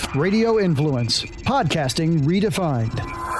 Radio Influence, podcasting redefined.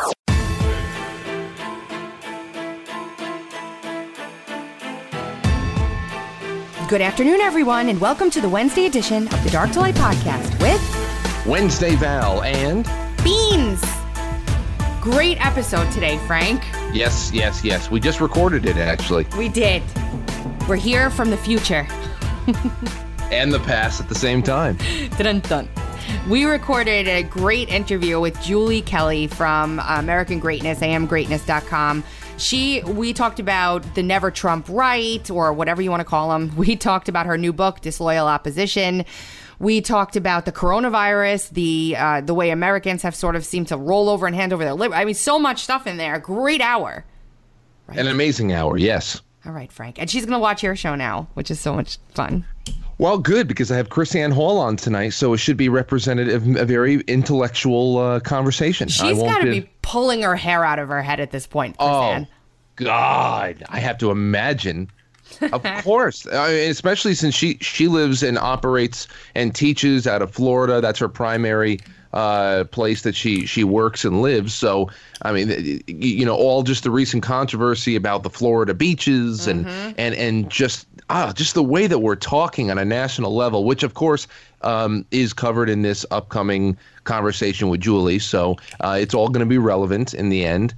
Good afternoon, everyone, and welcome to the Wednesday edition of the Dark to Light podcast with Wednesday Val and Beans. Great episode today, Frank. Yes. We just recorded it, actually. We did. We're here from the future. And the past at the same time. Dun-dun. We recorded a great interview with Julie Kelly from American Greatness, amgreatness.com. We talked about the Never Trump right, or whatever you want to call them. We talked about her new book, Disloyal Opposition. We talked about the coronavirus, the way Americans have sort of seemed to roll over and hand over their liberty. I mean, so much stuff in there. Great hour. Right? An amazing hour, yes. All right, Frank. And she's going to watch your show now, which is so much fun. Well, good, because I have Chrisanne Hall on tonight, so it should be representative of a very intellectual conversation. She's got to be pulling her hair out of her head at this point, Chrisanne. Oh, God. I have to imagine. Of course, especially since she lives and operates and teaches out of Florida. That's her primary place that she works and lives. So, I mean, you know, all just the recent controversy about the Florida beaches and just the way that we're talking on a national level, which, of course, is covered in this upcoming conversation with Julie. So it's all going to be relevant in the end.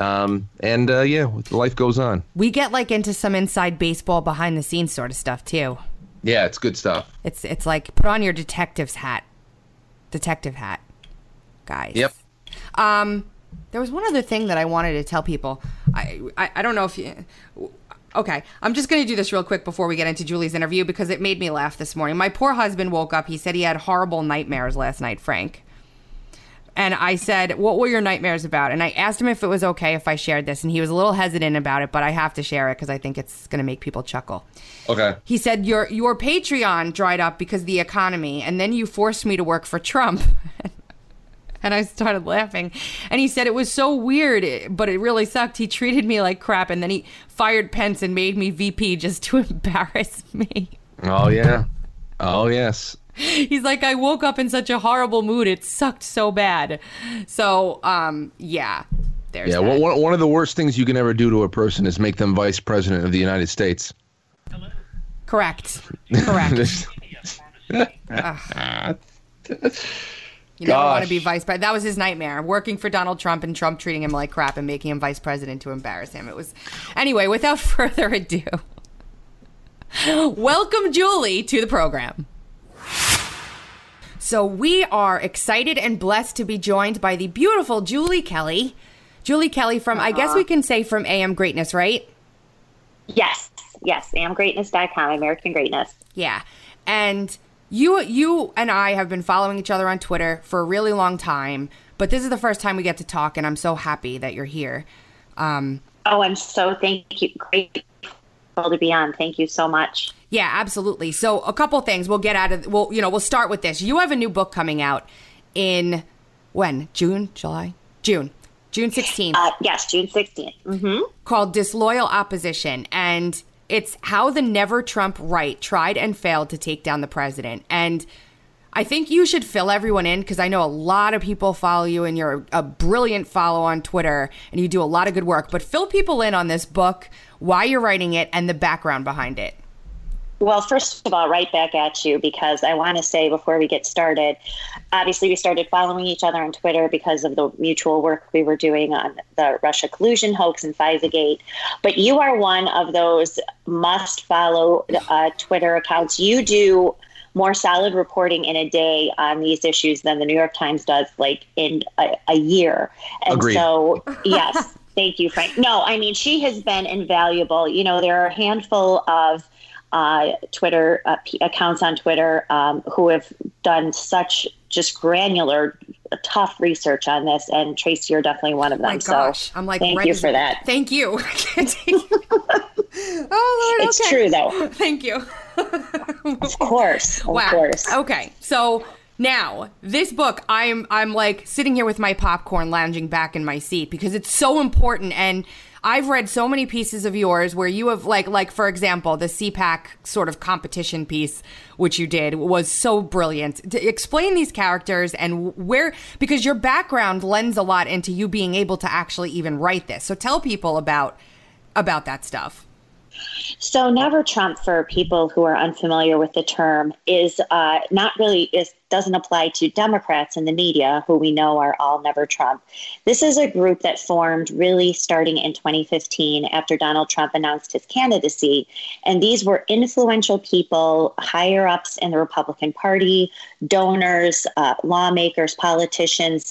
Life goes on. We get into some inside baseball behind the scenes sort of stuff too. Yeah, it's good stuff. It's like put on your detective hat, guys. Yep. There was one other thing that I wanted to tell people. I don't know if you. Okay, I'm just going to do this real quick before we get into Julie's interview because it made me laugh this morning. My poor husband woke up. He said he had horrible nightmares last night, Frank. And I said, what were your nightmares about? And I asked him if it was okay if I shared this. And he was a little hesitant about it, but I have to share it because I think it's going to make people chuckle. Okay. He said, your Patreon dried up because of the economy. And then you forced me to work for Trump. And I started laughing. And he said it was so weird, but it really sucked. He treated me like crap. And then he fired Pence and made me VP just to embarrass me. Oh, yeah. Oh, yes. He's like, I woke up in such a horrible mood. It sucked so bad. So, there's that. One of the worst things you can ever do to a person is make them vice president of the United States. Correct. You never want to be vice president. That was his nightmare, working for Donald Trump and Trump treating him like crap and making him vice president to embarrass him. It was, anyway, without further ado, welcome Julie to the program. So we are excited and blessed to be joined by the beautiful Julie Kelly. Julie Kelly from, I guess we can say from AM Greatness, right? Yes, amgreatness.com, American Greatness. Yeah, and you and I have been following each other on Twitter for a really long time, but this is the first time we get to talk, and I'm so happy that you're here. I'm so thank you. Grateful to be on. Thank you so much. Yeah, absolutely. So a couple things we'll start with this. You have a new book coming out in when? June 16th. Yes, June 16th. Mm-hmm. Called Disloyal Opposition. And it's how the Never Trump right tried and failed to take down the president. And I think you should fill everyone in because I know a lot of people follow you and you're a brilliant follow on Twitter and you do a lot of good work. But fill people in on this book, why you're writing it, and the background behind it. Well, first of all, right back at you, because I want to say before we get started, obviously we started following each other on Twitter because of the mutual work we were doing on the Russia collusion hoax and FISA-Gate. But you are one of those must-follow Twitter accounts. You do more solid reporting in a day on these issues than the New York Times does, like in a year. And Agreed. So, yes, thank you, Frank. No, I mean, she has been invaluable. You know, there are a handful of Twitter accounts on Twitter who have done such just granular, tough research on this, and Tracy, you're definitely one of them. My gosh, so I'm like, thank you for that. Thank you. Oh, Lord, it's true though. Thank you. Of course. Okay, so now this book, I'm like sitting here with my popcorn, lounging back in my seat because it's so important, and I've read so many pieces of yours where you have like for example, the CPAC sort of competition piece, which you did, was so brilliant. To explain these characters and where, because your background lends a lot into you being able to actually even write this. So tell people about that stuff. So Never Trump, for people who are unfamiliar with the term, is doesn't apply to Democrats in the media, who we know are all Never Trump. This is a group that formed really starting in 2015 after Donald Trump announced his candidacy. And these were influential people, higher ups in the Republican Party, donors, lawmakers, politicians,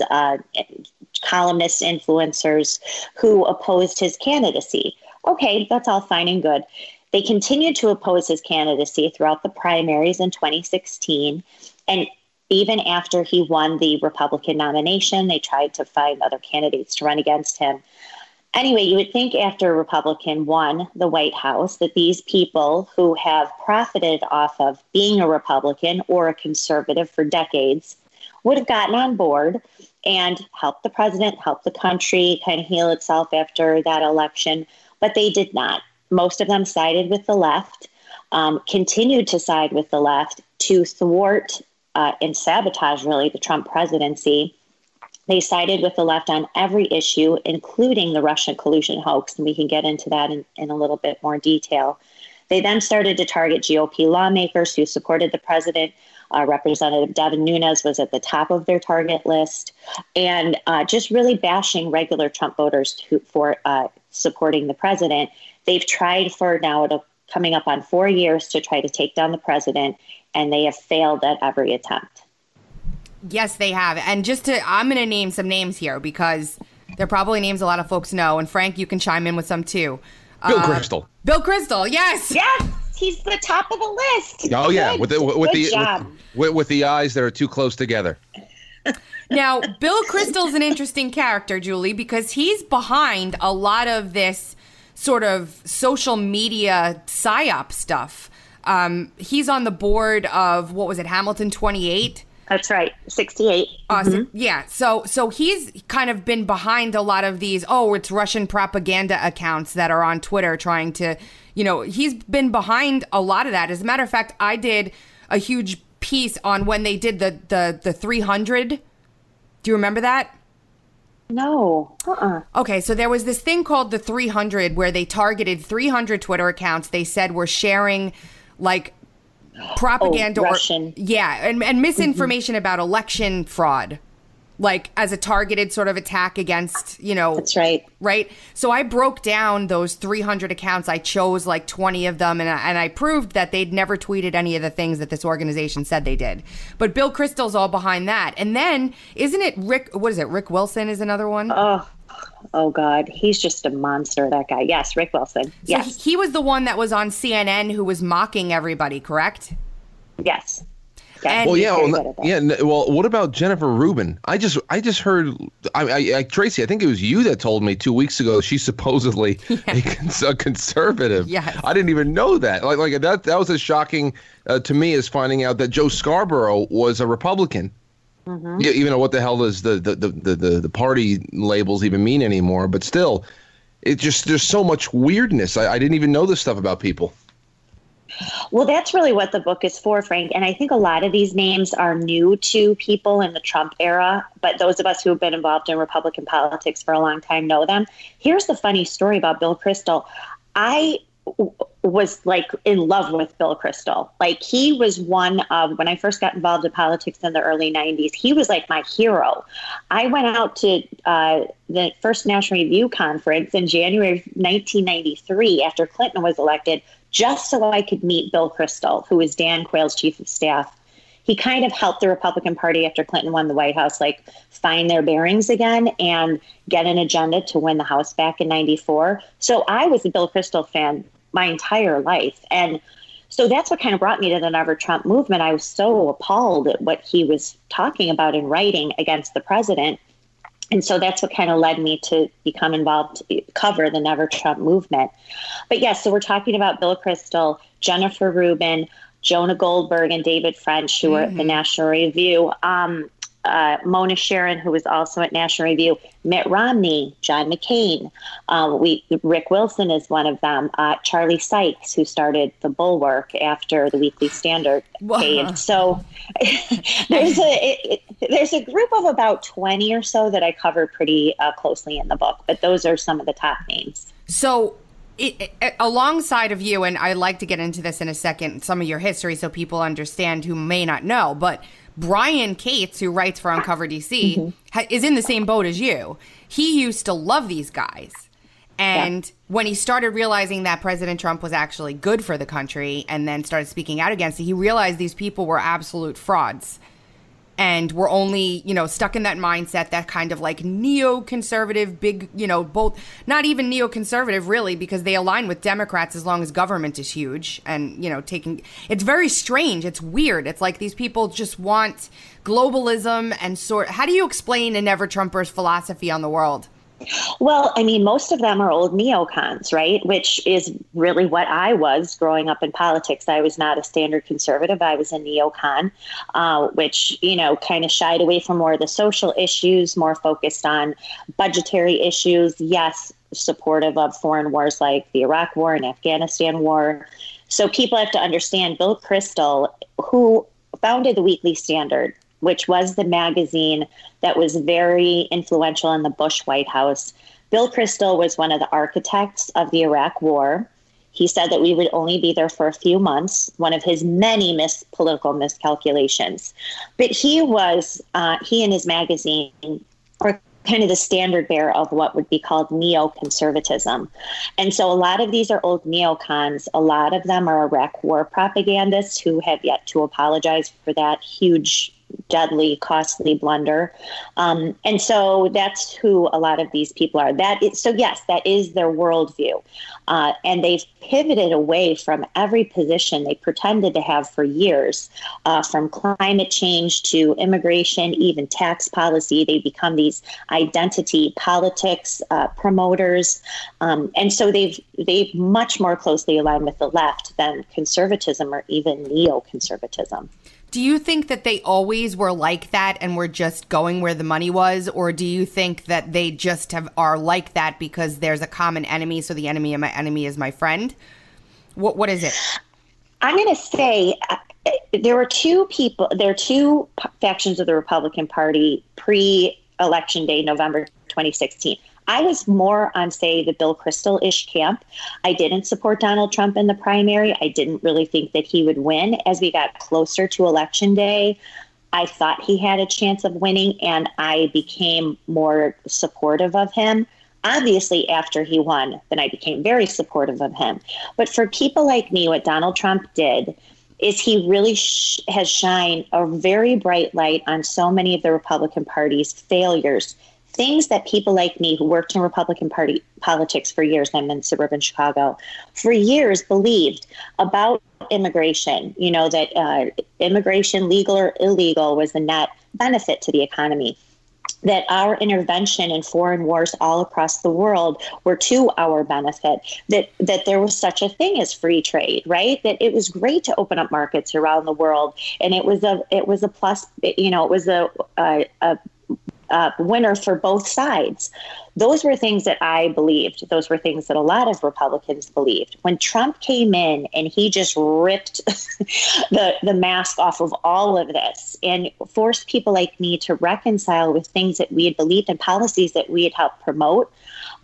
columnists, influencers who opposed his candidacy. Okay, that's all fine and good. They continued to oppose his candidacy throughout the primaries in 2016. And even after he won the Republican nomination, they tried to find other candidates to run against him. Anyway, you would think after a Republican won the White House that these people who have profited off of being a Republican or a conservative for decades would have gotten on board and helped the president, helped the country kind of heal itself after that election. But they did not. Most of them sided with the left, continued to side with the left to thwart and sabotage, really, the Trump presidency. They sided with the left on every issue, including the Russian collusion hoax, and we can get into that in a little bit more detail. They then started to target GOP lawmakers who supported the president. Representative Devin Nunes was at the top of their target list, and just really bashing regular Trump voters for supporting the president. They've tried for now, coming up on 4 years, to try to take down the president, and they have failed at every attempt. Yes, they have. And I'm going to name some names here because they're probably names a lot of folks know. And Frank, you can chime in with some too. Bill Kristol. Bill Kristol, yes. Yes, he's the top of the list. Oh, yeah, with the eyes that are too close together. Now, Bill Kristol's an interesting character, Julie, because he's behind a lot of this sort of social media psyop stuff. He's on the board of, what was it, Hamilton 28? That's right, 68. Awesome. Mm-hmm. Yeah, so he's kind of been behind a lot of these, it's Russian propaganda accounts that are on Twitter trying to, he's been behind a lot of that. As a matter of fact, I did a huge piece on when they did the 300. Do you remember that? No. Okay, so there was this thing called the 300 where they targeted 300 Twitter accounts they said were sharing like propaganda Russian. and misinformation about election fraud, like as a targeted sort of attack against, That's right. Right? So I broke down those 300 accounts. I chose like 20 of them, and I proved that they'd never tweeted any of the things that this organization said they did. But Bill Kristol's all behind that. And then, isn't it Rick Wilson is another one? Oh, God. He's just a monster, that guy. Yes, Rick Wilson. Yes. So he was the one that was on CNN who was mocking everybody, correct? Yes. And Well, what about Jennifer Rubin? I just heard, Tracy, I think it was you that told me 2 weeks ago she's supposedly a conservative. Yes. I didn't even know that. Like that was as shocking to me as finding out that Joe Scarborough was a Republican. Mm-hmm. Yeah, even though what the hell does the party labels even mean anymore? But still, there's so much weirdness. I didn't even know this stuff about people. Well, that's really what the book is for, Frank. And I think a lot of these names are new to people in the Trump era, but those of us who have been involved in Republican politics for a long time know them. Here's the funny story about Bill Kristol. I was like in love with Bill Kristol. Like he was one of, when I first got involved in politics in the early 90s, he was like my hero. I went out to the first National Review conference in January of 1993 after Clinton was elected, just so I could meet Bill Kristol, who was Dan Quayle's chief of staff. He kind of helped the Republican Party after Clinton won the White House, like find their bearings again and get an agenda to win the House back in 94. So I was a Bill Kristol fan my entire life. And so that's what kind of brought me to the Never Trump movement. I was so appalled at what he was talking about in writing against the president. And so that's what kind of led me to become involved, to cover the Never Trump movement. But yes, so we're talking about Bill Kristol, Jennifer Rubin, Jonah Goldberg, and David French, who were at the National Review. Mona Sharon, who was also at National Review, Mitt Romney, John McCain. Rick Wilson is one of them. Charlie Sykes, who started the Bulwark after the Weekly Standard caved. So there's a group of about 20 or so that I cover pretty closely in the book, but those are some of the top names. So alongside of you, and I'd like to get into this in a second, some of your history so people understand who may not know, but Brian Cates, who writes for Uncover DC, is in the same boat as you. He used to love these guys. And when he started realizing that President Trump was actually good for the country and then started speaking out against it, he realized these people were absolute frauds. And we're only, stuck in that mindset, that kind of like neoconservative, big, both, not even neoconservative really, because they align with Democrats as long as government is huge and, it's very strange. It's weird. It's like these people just want globalism and how do you explain a never-Trumper's philosophy on the world? Well, I mean, most of them are old neocons, right? Which is really what I was growing up in politics. I was not a standard conservative. I was a neocon, which, kind of shied away from more of the social issues, more focused on budgetary issues. Yes, supportive of foreign wars like the Iraq War and Afghanistan War. So people have to understand Bill Kristol, who founded the Weekly Standard, which was the magazine that was very influential in the Bush White House. Bill Kristol was one of the architects of the Iraq War. He said that we would only be there for a few months, one of his many political miscalculations. But he and his magazine were kind of the standard bearer of what would be called neoconservatism. And so a lot of these are old neocons. A lot of them are Iraq War propagandists who have yet to apologize for that huge, deadly, costly blunder. And so that's who a lot of these people are. So yes, that is their worldview. And they've pivoted away from every position they pretended to have for years, from climate change to immigration, even tax policy. They become these identity politics promoters. And so they've much more closely aligned with the left than conservatism or even neoconservatism. Do you think that they always were like that and were just going where the money was? Or do you think that they just are like that because there's a common enemy, so the enemy of my enemy is my friend? What is it? I'm going to say there are two factions of the Republican Party pre-election day, November 2016. I was more on, say, the Bill Kristol-ish camp. I didn't support Donald Trump in the primary. I didn't really think that he would win. As we got closer to Election Day, I thought he had a chance of winning, and I became more supportive of him. Obviously, after he won, then I became very supportive of him. But for people like me, what Donald Trump did is he really has shined a very bright light on so many of the Republican Party's failures. Things that people like me who worked in Republican Party politics for years, I'm in suburban Chicago, for years believed about immigration, that immigration, legal or illegal, was a net benefit to the economy, that our intervention in foreign wars all across the world were to our benefit, that there was such a thing as free trade, right? That it was great to open up markets around the world. And it was a plus, it was a winner for both sides. Those were things that I believed. Those were things that a lot of Republicans believed. When Trump came in and he just ripped the mask off of all of this and forced people like me to reconcile with things that we had believed in, policies that we had helped promote,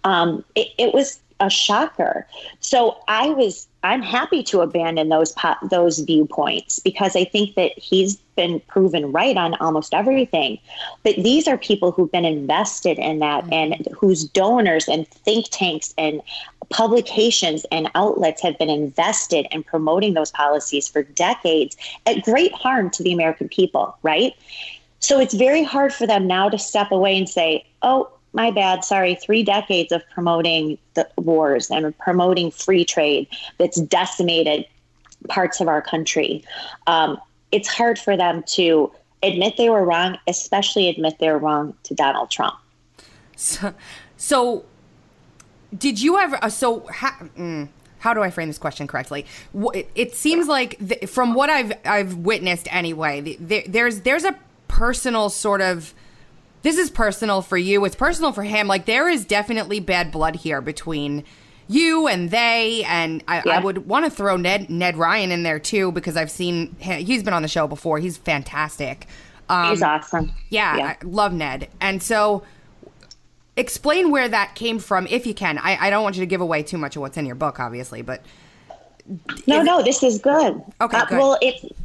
it was a shocker. So I'm happy to abandon those viewpoints because I think that he's been proven right on almost everything. But these are people who've been invested in that and whose donors and think tanks and publications and outlets have been invested in promoting those policies for decades at great harm to the American people, right? So it's very hard for them now to step away and say, oh, my bad, sorry, 3 decades of promoting the wars and promoting free trade that's decimated parts of our country. It's hard for them to admit they were wrong, especially admit they were wrong to Donald Trump. So did you ever, how do I frame this question correctly? It seems like from what I've witnessed anyway, there's a personal sort of, this is personal for you, it's personal for him. Like, there is definitely bad blood here between you and they, and I would want to throw Ned Ryan in there too, because I've seen him, he's been on the show before. He's fantastic. He's awesome. Yeah, I love Ned. And so explain where that came from, if you can. I don't want you to give away too much of what's in your book, obviously, but no, this is good. Okay, good. Well,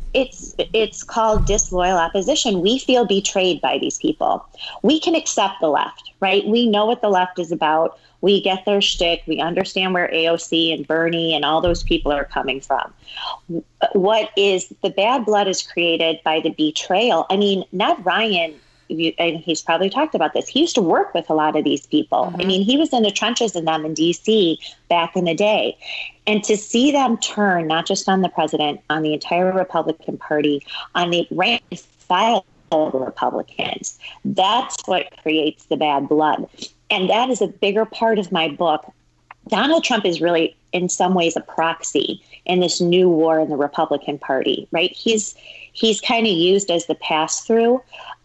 it's called disloyal opposition. We feel betrayed by these people. We can accept the left, right? We know what the left is about. We get their shtick. We understand where AOC and Bernie and all those people are coming from. What is the bad blood is created by the betrayal. I mean, Ned Ryan, and he's probably talked about this, he used to work with a lot of these people. Mm-hmm. I mean, he was in the trenches in them in D.C. back in the day. And to see them turn, not just on the president, on the entire Republican Party, on the rank and file Republicans, that's what creates the bad blood. And that is a bigger part of my book. Donald Trump is really, in some ways, a proxy in this new war in the Republican Party, right? He's kind of used as the pass-through,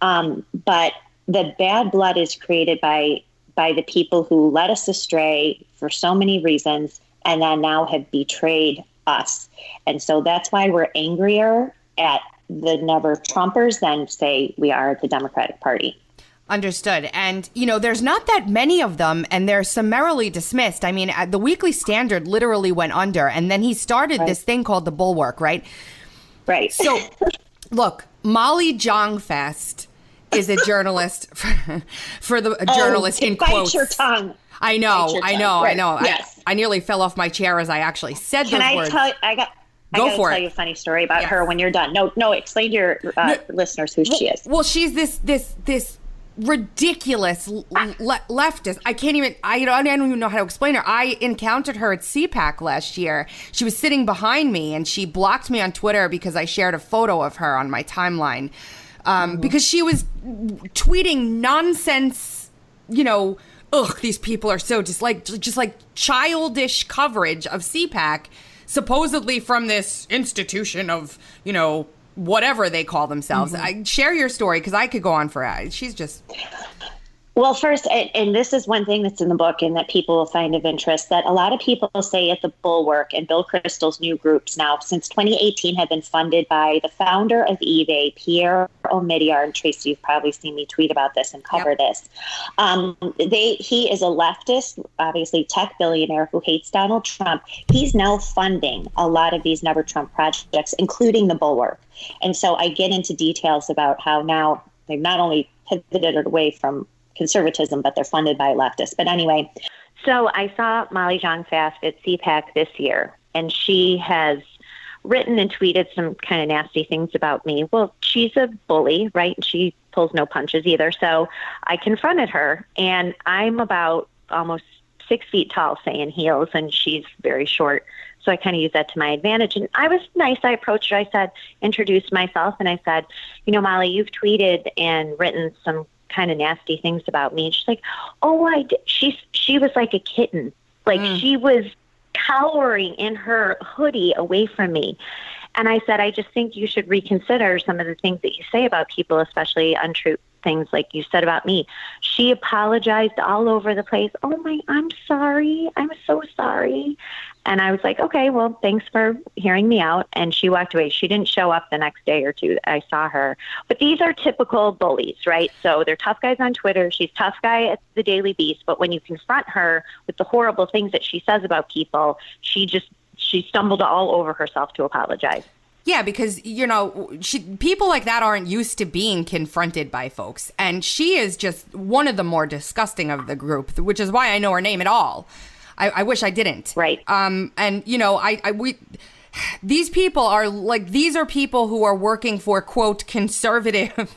but the bad blood is created by the people who led us astray for so many reasons, and then now have betrayed us. And so that's why we're angrier at the Never Trumpers than, say, we are at the Democratic Party. Understood. And, you know, there's not that many of them, and they're summarily dismissed. I mean, the Weekly Standard literally went under, and then he started this thing called the Bulwark, right? Right. So, look, Molly Jong-Fest is a journalist for the journalist in quotes. Bite your tongue. I know. Right. Yes. I nearly fell off my chair as I actually said those words. I got to tell you a funny story about her when you're done. No, explain to your listeners who she is. Well, she's this ridiculous leftist. I don't even know how to explain her. I encountered her at CPAC last year. She was sitting behind me, and she blocked me on Twitter because I shared a photo of her on my timeline, because she was tweeting nonsense, you know, these people are so just like childish coverage of CPAC, supposedly from this institution of, you know, whatever they call themselves. Share your story, because I could go on for she's just... Well, first, and this is one thing that's in the book and that people will find of interest, that a lot of people say at the Bulwark and Bill Kristol's new groups now, since 2018, have been funded by the founder of eBay, Pierre Omidyar. And Tracy, you've probably seen me tweet about this and cover this. He is a leftist, obviously tech billionaire who hates Donald Trump. He's now funding a lot of these Never Trump projects, including the Bulwark. And so I get into details about how now they've not only pivoted away from conservatism, but they're funded by leftists. But anyway, so I saw Molly Jong-Fast at CPAC this year, and she has written and tweeted some kind of nasty things about me. Well, she's a bully, right? She pulls no punches either. So I confronted her, and I'm about almost 6 feet tall, say, in heels, and she's very short. So I kind of used that to my advantage. And I was nice. I approached her. I said, introduced myself, and I said, you know, Molly, you've tweeted and written some kind of nasty things about me. And she's like, oh, I did. She was like a kitten. Like she was cowering in her hoodie away from me. And I said, I just think you should reconsider some of the things that you say about people, especially untrue things like you said about me. She apologized all over the place. Oh I'm sorry. I'm so sorry. And I was like, okay, well, thanks for hearing me out. And she walked away. She didn't show up the next day or two. I saw her. But these are typical bullies, right? So they're tough guys on Twitter. She's tough guy at the Daily Beast. But when you confront her with the horrible things that she says about people, she stumbled all over herself to apologize. Yeah, because, you know, people like that aren't used to being confronted by folks. And she is just one of the more disgusting of the group, which is why I know her name at all. I wish I didn't. Right. And, you know, these people are like, these are people who are working for, quote, conservative.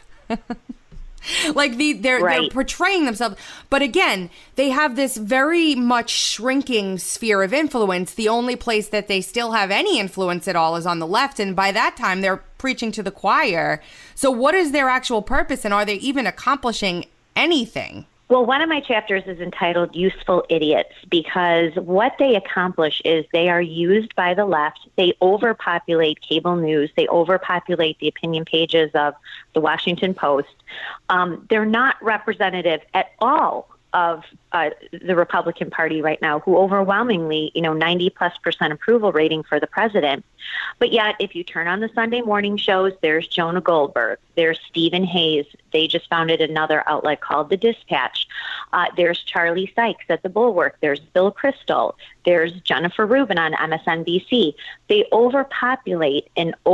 Like they're portraying themselves. But again, they have this very much shrinking sphere of influence. The only place that they still have any influence at all is on the left. And by that time, they're preaching to the choir. So what is their actual purpose? And are they even accomplishing anything? Well, one of my chapters is entitled Useful Idiots, because what they accomplish is they are used by the left. They overpopulate cable news. They overpopulate the opinion pages of the Washington Post. They're not representative at all of the Republican Party right now, who overwhelmingly, 90+% approval rating for the president. But yet, if you turn on the Sunday morning shows, there's Jonah Goldberg, there's Stephen Hayes. They just founded another outlet called The Dispatch. There's Charlie Sykes at The Bulwark. There's Bill Kristol. There's Jennifer Rubin on MSNBC. They overpopulate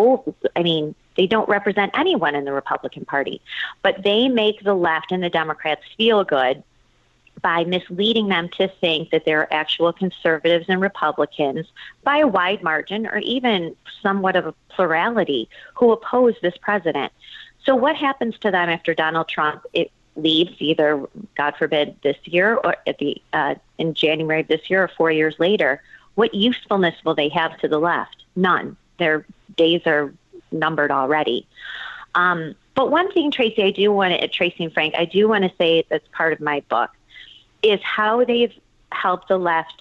they don't represent anyone in the Republican Party, but they make the left and the Democrats feel good by misleading them to think that there are actual conservatives and Republicans by a wide margin, or even somewhat of a plurality, who oppose this president. So what happens to them after Donald Trump leaves, either, God forbid, this year or in January of this year, or 4 years later? What usefulness will they have to the left? None. Their days are numbered already. But one thing, Tracy and Frank, I do want to say that's part of my book, is how they've helped the left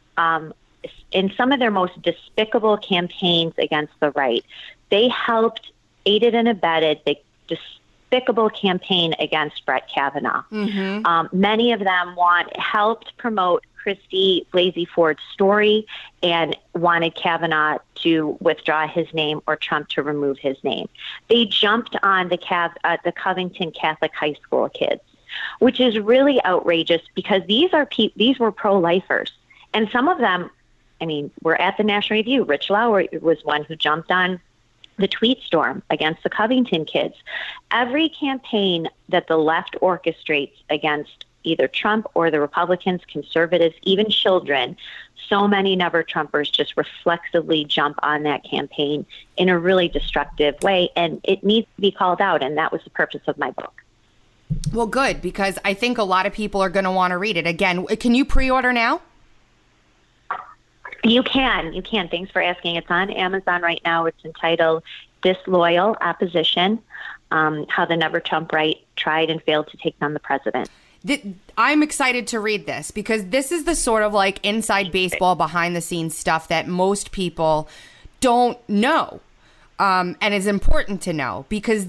in some of their most despicable campaigns against the right. They aided and abetted the despicable campaign against Brett Kavanaugh. Mm-hmm. Many of them helped promote Christy Blasey Ford's story and wanted Kavanaugh to withdraw his name or Trump to remove his name. They jumped on the Covington Catholic High School kids, which is really outrageous, because these were pro-lifers. And some of them, were at the National Review. Rich Lauer was one who jumped on the tweet storm against the Covington kids. Every campaign that the left orchestrates against either Trump or the Republicans, conservatives, even children, so many never-Trumpers just reflexively jump on that campaign in a really destructive way. And it needs to be called out. And that was the purpose of my book. Well, good, because I think a lot of people are going to want to read it. Again, can you pre-order now? You can. Thanks for asking. It's on Amazon right now. It's entitled Disloyal Opposition, How the Never Trump Right Tried and Failed to Take Down the President. I'm excited to read this, because this is the sort of like inside baseball, behind the scenes stuff that most people don't know. And is important to know, because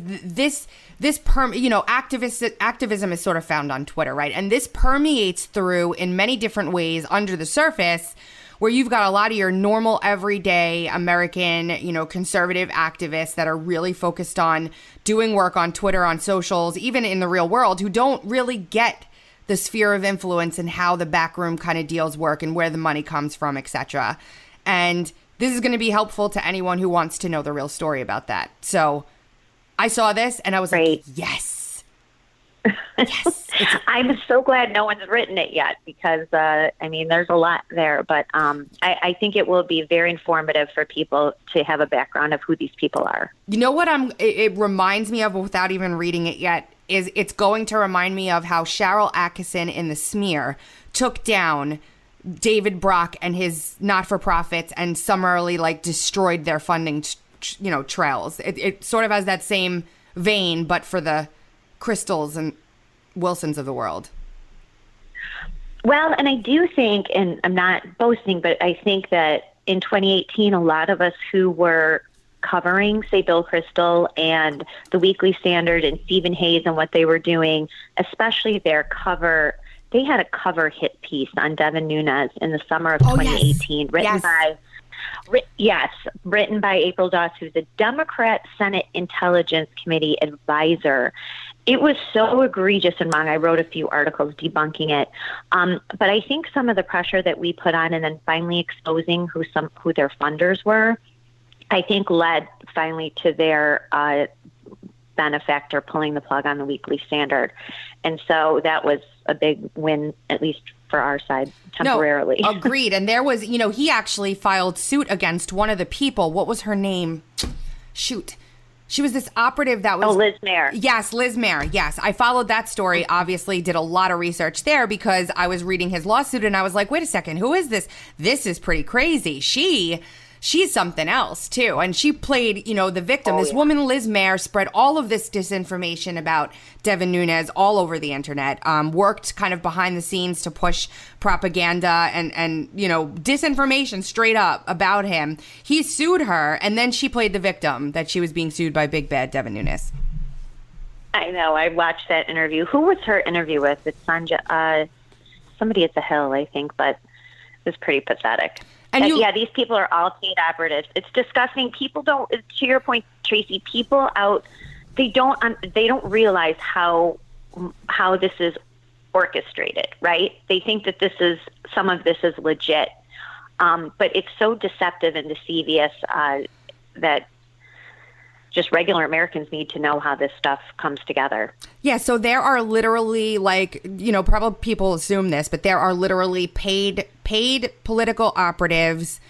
activism is sort of found on Twitter, right? And this permeates through in many different ways under the surface, where you've got a lot of your normal, everyday American, conservative activists that are really focused on doing work on Twitter, on socials, even in the real world, who don't really get the sphere of influence and how the backroom kind of deals work and where the money comes from, etc. And this is going to be helpful to anyone who wants to know the real story about that. So I saw this and I was like, yes. Yes. I'm so glad no one's written it yet, because, there's a lot there. But I think it will be very informative for people to have a background of who these people are. You know what it reminds me of, without even reading it yet, is it's going to remind me of how Sharyl Attkisson in The Smear took down David Brock and his not-for-profits and summarily destroyed their funding, trails. It sort of has that same vein, but for the Crystals and Wilsons of the world. Well, and I do think, and I'm not boasting, but I think that in 2018, a lot of us who were covering, say, Bill Kristol and the Weekly Standard and Stephen Hayes and what they were doing, especially they had a cover hit piece on Devin Nunes in the summer of 2018, written by April Doss, who's a Democrat Senate Intelligence Committee advisor. It was so egregious and wrong. I wrote a few articles debunking it. But I think some of the pressure that we put on, and then finally exposing who their funders were, I think led finally to their benefactor pulling the plug on the Weekly Standard. And so that was a big win, at least for our side, temporarily. No, agreed. And there was, he actually filed suit against one of the people. What was her name? Shoot. She was this operative that was... Oh, Liz Mayer. Yes, Liz Mayer. Yes. I followed that story, obviously did a lot of research there because I was reading his lawsuit and I was like, wait a second, who is this? This is pretty crazy. She she's something else too. And she played, the victim. This woman, Liz Mayer, spread all of this disinformation about Devin Nunes all over the internet, worked kind of behind the scenes to push propaganda and disinformation straight up about him. He sued her, and then she played the victim that she was being sued by big bad Devin Nunes. I know. I watched that interview. Who was her interview with? It's Sanja, somebody at the Hill, I think, but it was pretty pathetic. And these people are all paid operatives. It's disgusting. People don't, to your point, Tracy, people out, they don't realize how this is orchestrated, right? They think that some of this is legit. But it's so deceptive and deceivious that just regular Americans need to know how this stuff comes together. Yeah, so there are literally, probably people assume this, but there are literally paid political operatives,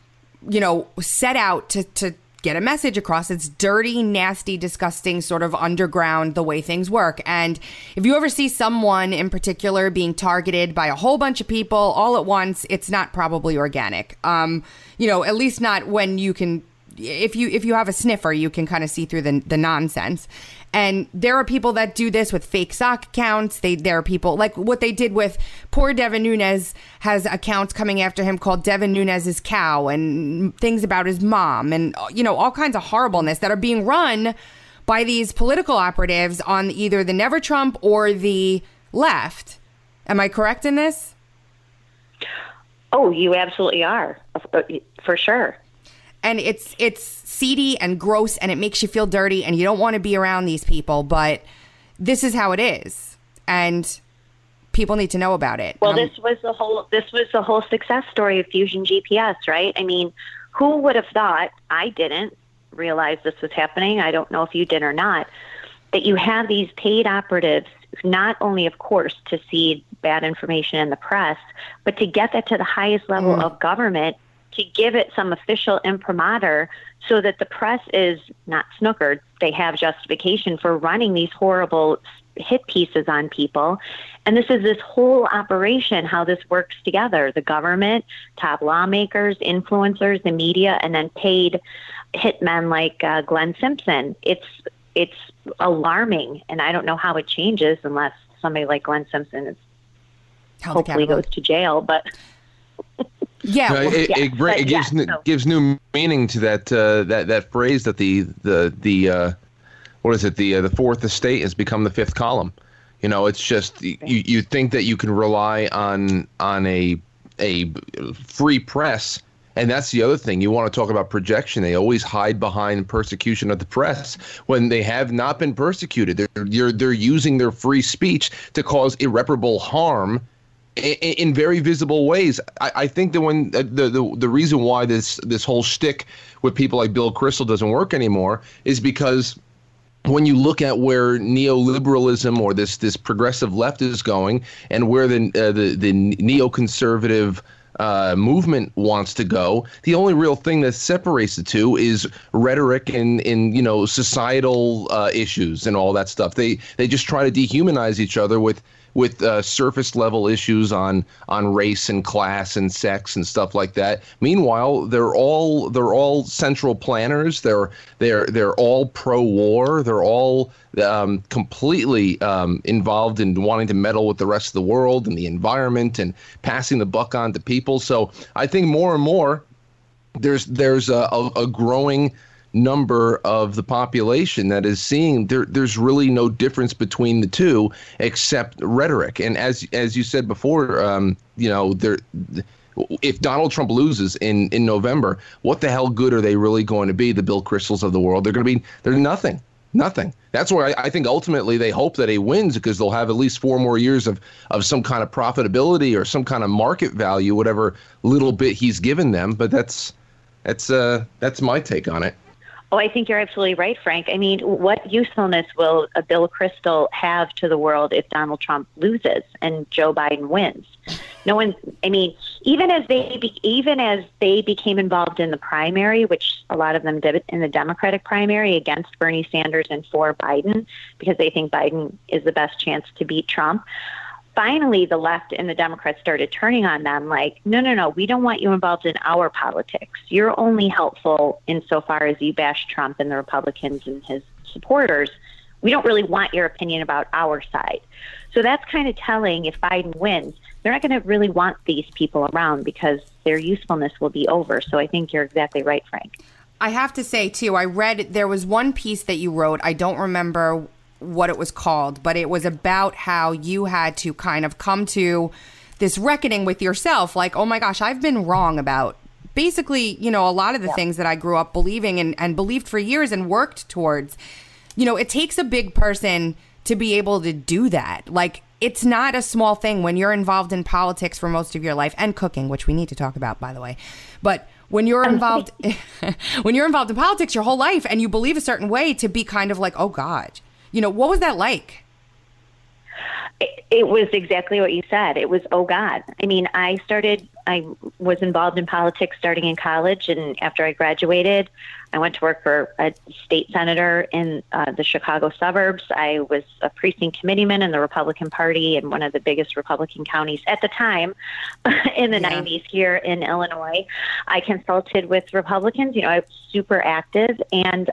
set out to get a message across. It's dirty, nasty, disgusting, sort of underground, the way things work. And if you ever see someone in particular being targeted by a whole bunch of people all at once, it's not probably organic. At least not when you can. If you have a sniffer, you can kind of see through the nonsense. And there are people that do this with fake sock accounts. There are people like what they did with poor Devin Nunes has accounts coming after him called Devin Nunes' cow and things about his mom and, all kinds of horribleness that are being run by these political operatives on either the Never Trump or the left. Am I correct in this? Oh, you absolutely are, for sure. And it's seedy and gross, and it makes you feel dirty, and you don't want to be around these people. But this is how it is, and people need to know about it. Well, this was the whole success story of Fusion GPS, right? I mean, who would have thought? I didn't realize this was happening. I don't know if you did or not. That you have these paid operatives, not only, of course, to seed bad information in the press, but to get that to the highest level of government, to give it some official imprimatur so that the press is not snookered. They have justification for running these horrible hit pieces on people. And this is this whole operation, how this works together. The government, top lawmakers, influencers, the media, and then paid hitmen like Glenn Simpson. It's alarming, and I don't know how it changes unless somebody like Glenn Simpson hopefully goes to jail. But yeah, it gives new meaning to that phrase that the what is it, the fourth estate has become the fifth column. It's just you think that you can rely on a free press, and that's the other thing. You want to talk about projection. They always hide behind persecution of the press when they have not been persecuted. They're using their free speech to cause irreparable harm in very visible ways. I think that when the reason why this whole shtick with people like Bill Kristol doesn't work anymore is because when you look at where neoliberalism or this progressive left is going, and where the neoconservative movement wants to go, the only real thing that separates the two is rhetoric and societal issues and all that stuff. They just try to dehumanize each other with surface level issues on race and class and sex and stuff like that. Meanwhile, they're all central planners. They're all pro-war. They're all completely involved in wanting to meddle with the rest of the world and the environment and passing the buck on to people. So I think more and more there's a growing number of the population that is seeing there's really no difference between the two except rhetoric. And as you said before, if Donald Trump loses in November, what the hell good are they really going to be, the Bill Kristols of the world? They're nothing. That's why I think ultimately they hope that he wins, because they'll have at least 4 more years of some kind of profitability or some kind of market value, whatever little bit he's given them. But that's my take on it. Oh, I think you're absolutely right, Frank. I mean, what usefulness will a Bill Kristol have to the world if Donald Trump loses and Joe Biden wins? No one. I mean, even as they became involved in the primary, which a lot of them did in the Democratic primary against Bernie Sanders and for Biden, because they think Biden is the best chance to beat Trump. finally the left and the Democrats started turning on them like, no, we don't want you involved in our politics. You're only helpful insofar as you bash Trump and the Republicans and his supporters. We don't really want your opinion about our side. So that's kind of telling. If Biden wins, they're not going to really want these people around because their usefulness will be over. So I think you're exactly right, Frank. I have to say, too, I read there was one piece that you wrote. I don't remember what it was called, but it was about how you had to kind of come to this reckoning with yourself. Like, oh, my gosh, I've been wrong about basically, a lot of the things that I grew up believing and believed for years and worked towards. It takes a big person to be able to do that. Like, it's not a small thing when you're involved in politics for most of your life, and cooking, which we need to talk about, by the way. But when you're involved in politics your whole life and you believe a certain way, to be kind of like, oh God, what was that like? It was exactly what you said. It was, oh God. I mean, I was involved in politics starting in college, and after I graduated, I went to work for a state senator in the Chicago suburbs. I was a precinct committeeman in the Republican Party in one of the biggest Republican counties at the time in the 90s here in Illinois. I consulted with Republicans. I was super active, and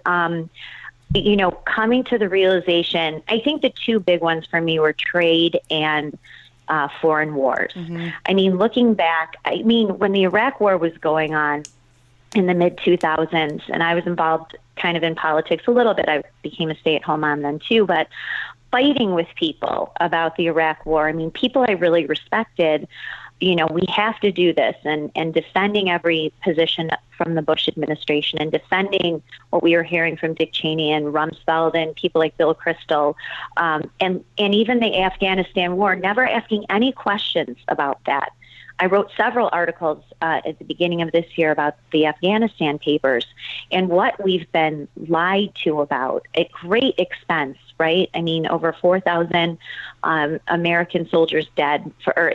coming to the realization, I think the two big ones for me were trade and foreign wars. Mm-hmm. I mean, looking back, when the Iraq War was going on in the mid-2000s, and I was involved kind of in politics a little bit. I became a stay-at-home mom then too, but fighting with people about the Iraq War, people I really respected, we have to do this, and defending every position from the Bush administration and defending what we were hearing from Dick Cheney and Rumsfeld and people like Bill Kristol, and even the Afghanistan war, never asking any questions about that. I wrote several articles at the beginning of this year about the Afghanistan papers and what we've been lied to about at great expense, right? Over 4,000 American soldiers dead,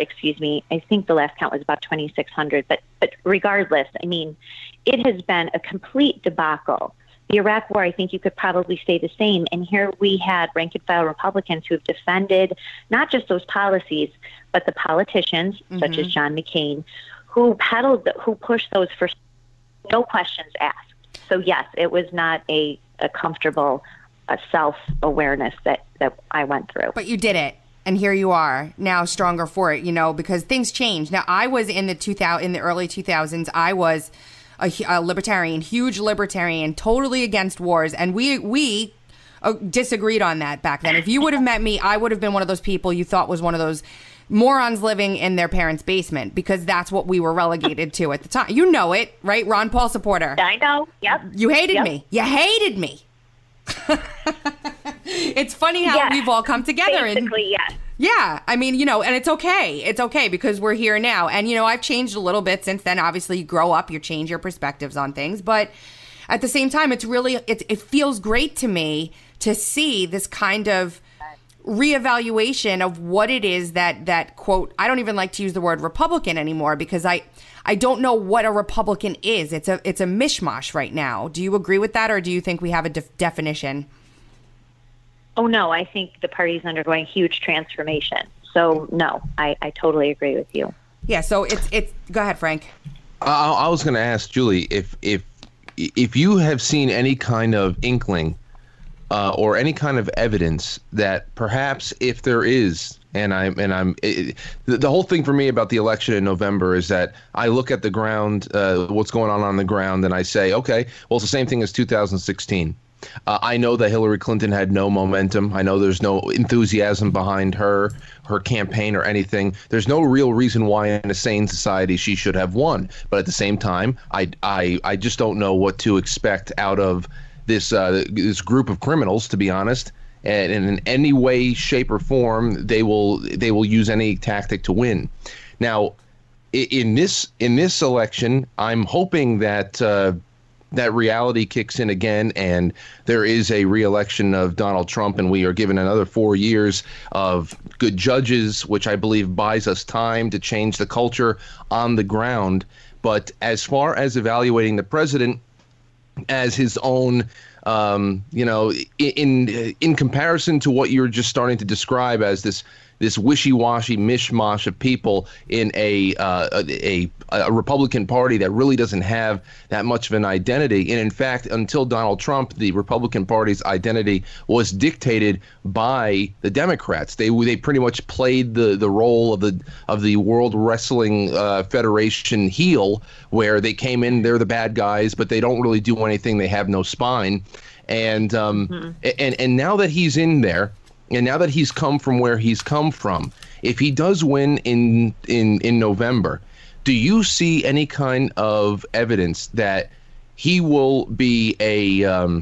I think the last count was about 2,600. But regardless, it has been a complete debacle. The Iraq War, I think you could probably say the same. And here we had rank and file Republicans who have defended not just those policies, but the politicians, such as John McCain, who pushed those for no questions asked. So yes, it was not a comfortable self-awareness that I went through. But you did it. And here you are now, stronger for it, because things change. Now, I was in the early 2000s. I was a libertarian, huge libertarian, totally against wars. And we disagreed on that back then. If you would have met me, I would have been one of those people you thought was one of those morons living in their parents' basement, because that's what we were relegated to at the time. You know it, right? Ron Paul supporter. I know. Yep. You hated me. You hated me. It's funny how we've all come together. Basically, yes. Yeah. and it's okay. It's okay because we're here now. And, I've changed a little bit since then. Obviously, you grow up, you change your perspectives on things. But at the same time, it feels great to me to see this kind of reevaluation of what it is that quote, I don't even like to use the word Republican anymore, because I don't know what a Republican is. It's a mishmash right now. Do you agree with that, or do you think we have a definition? Oh, no, I think the party's undergoing huge transformation. So, no, I totally agree with you. Yeah, so it's go ahead, Frank. I was going to ask Julie if you have seen any kind of inkling or any kind of evidence that perhaps if there is, the whole thing for me about the election in November is that I look at the ground, what's going on the ground, and I say, okay, well, it's the same thing as 2016. I know that Hillary Clinton had no momentum. I know there's no enthusiasm behind her campaign or anything. There's no real reason why in a sane society she should have won. But at the same time, I just don't know what to expect out of this group of criminals, to be honest. And in any way, shape, or form, they will use any tactic to win. Now, in this election, I'm hoping that that reality kicks in again, and there is a re-election of Donald Trump, and we are given another 4 years of good judges, which I believe buys us time to change the culture on the ground. But as far as evaluating the president as his own You know, in comparison to what you're just starting to describe as this wishy-washy mishmash of people in a Republican Party that really doesn't have that much of an identity. And in fact, until Donald Trump, the Republican Party's identity was dictated by the Democrats. They pretty much played the role of the World Wrestling Federation heel, where they came in, they're the bad guys, but they don't really do anything. They have no spine. And and now that he's in there, and now that he's come from where he's come from, if he does win in November, do you see any kind of evidence that he will be a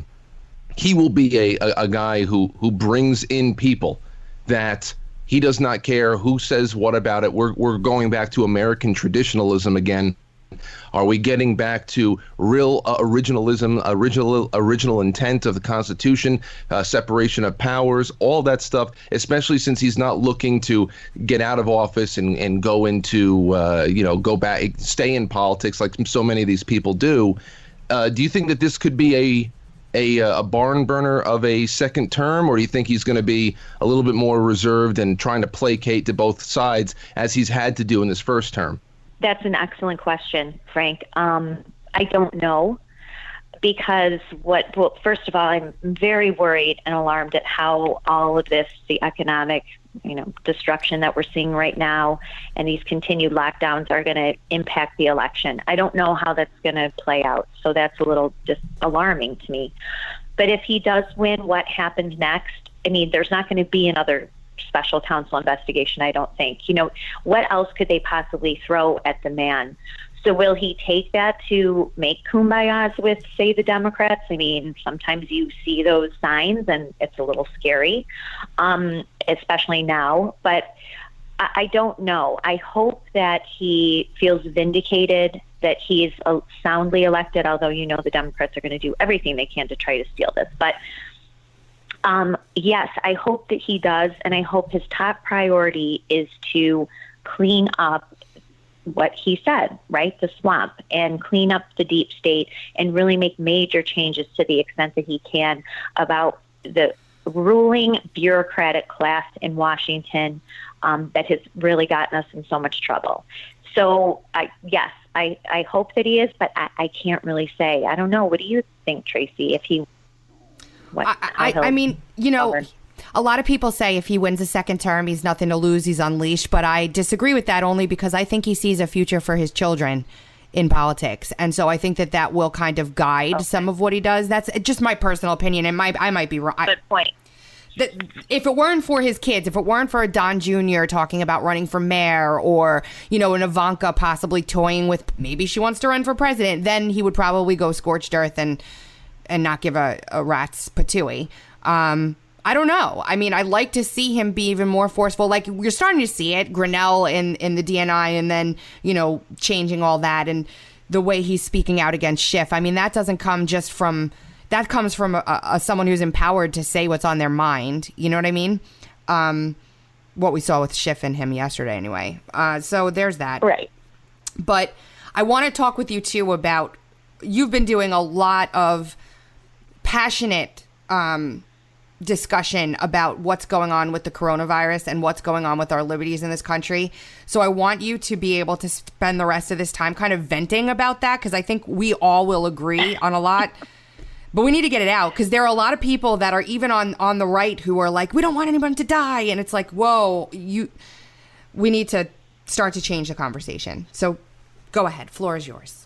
guy who brings in people, that he does not care who says what about it? We're going back to American traditionalism again. Are we getting back to real originalism, original intent of the Constitution, separation of powers, all that stuff, especially since he's not looking to get out of office and go into, go back, stay in politics like so many of these people do. Do you think that this could be a barn burner of a second term, or do you think he's going to be a little bit more reserved and trying to placate to both sides as he's had to do in this first term? That's an excellent question, Frank. I don't know, because first of all, I'm very worried and alarmed at how all of this, the economic, destruction that we're seeing right now, and these continued lockdowns are going to impact the election. I don't know how that's going to play out, so that's a little just alarming to me. But if he does win, what happens next? I mean, there's not going to be another special counsel investigation, I don't think. What else could they possibly throw at the man? So will he take that to make kumbayas with, say, the Democrats? I mean, sometimes you see those signs and it's a little scary, especially now. But I don't know. I hope that he feels vindicated, that he's soundly elected, although the Democrats are going to do everything they can to try to steal this. But yes, I hope that he does, and I hope his top priority is to clean up what he said, right? The swamp, and clean up the deep state and really make major changes to the extent that he can about the ruling bureaucratic class in Washington that has really gotten us in so much trouble. So, yes, I hope that he is, but I can't really say. I don't know. What do you think, Tracy, if he... I mean, a lot of people say if he wins a second term, he's nothing to lose, he's unleashed. But I disagree with that, only because I think he sees a future for his children in politics. And so I think that will kind of guide some of what he does. That's just my personal opinion. And I might be wrong. Good point. If it weren't for his kids, if it weren't for Don Jr. talking about running for mayor, or, an Ivanka possibly toying with maybe she wants to run for president, then he would probably go scorched earth and not give a rat's patooey. I don't know. I mean, I'd like to see him be even more forceful. Like, you're starting to see it, Grinnell in the DNI, and then, changing all that, and the way he's speaking out against Schiff. I mean, that doesn't come just from... That comes from someone who's empowered to say what's on their mind. You know what I mean? What we saw with Schiff and him yesterday, anyway. So there's that. Right. But I want to talk with you, too, about... You've been doing a lot of passionate discussion about what's going on with the coronavirus and what's going on with our liberties in this country. So I want you to be able to spend the rest of this time kind of venting about that, because I think we all will agree on a lot. But we need to get it out, because there are a lot of people that are even on the right who are like, we don't want anyone to die. And it's like, whoa, we need to start to change the conversation. So go ahead. Floor is yours.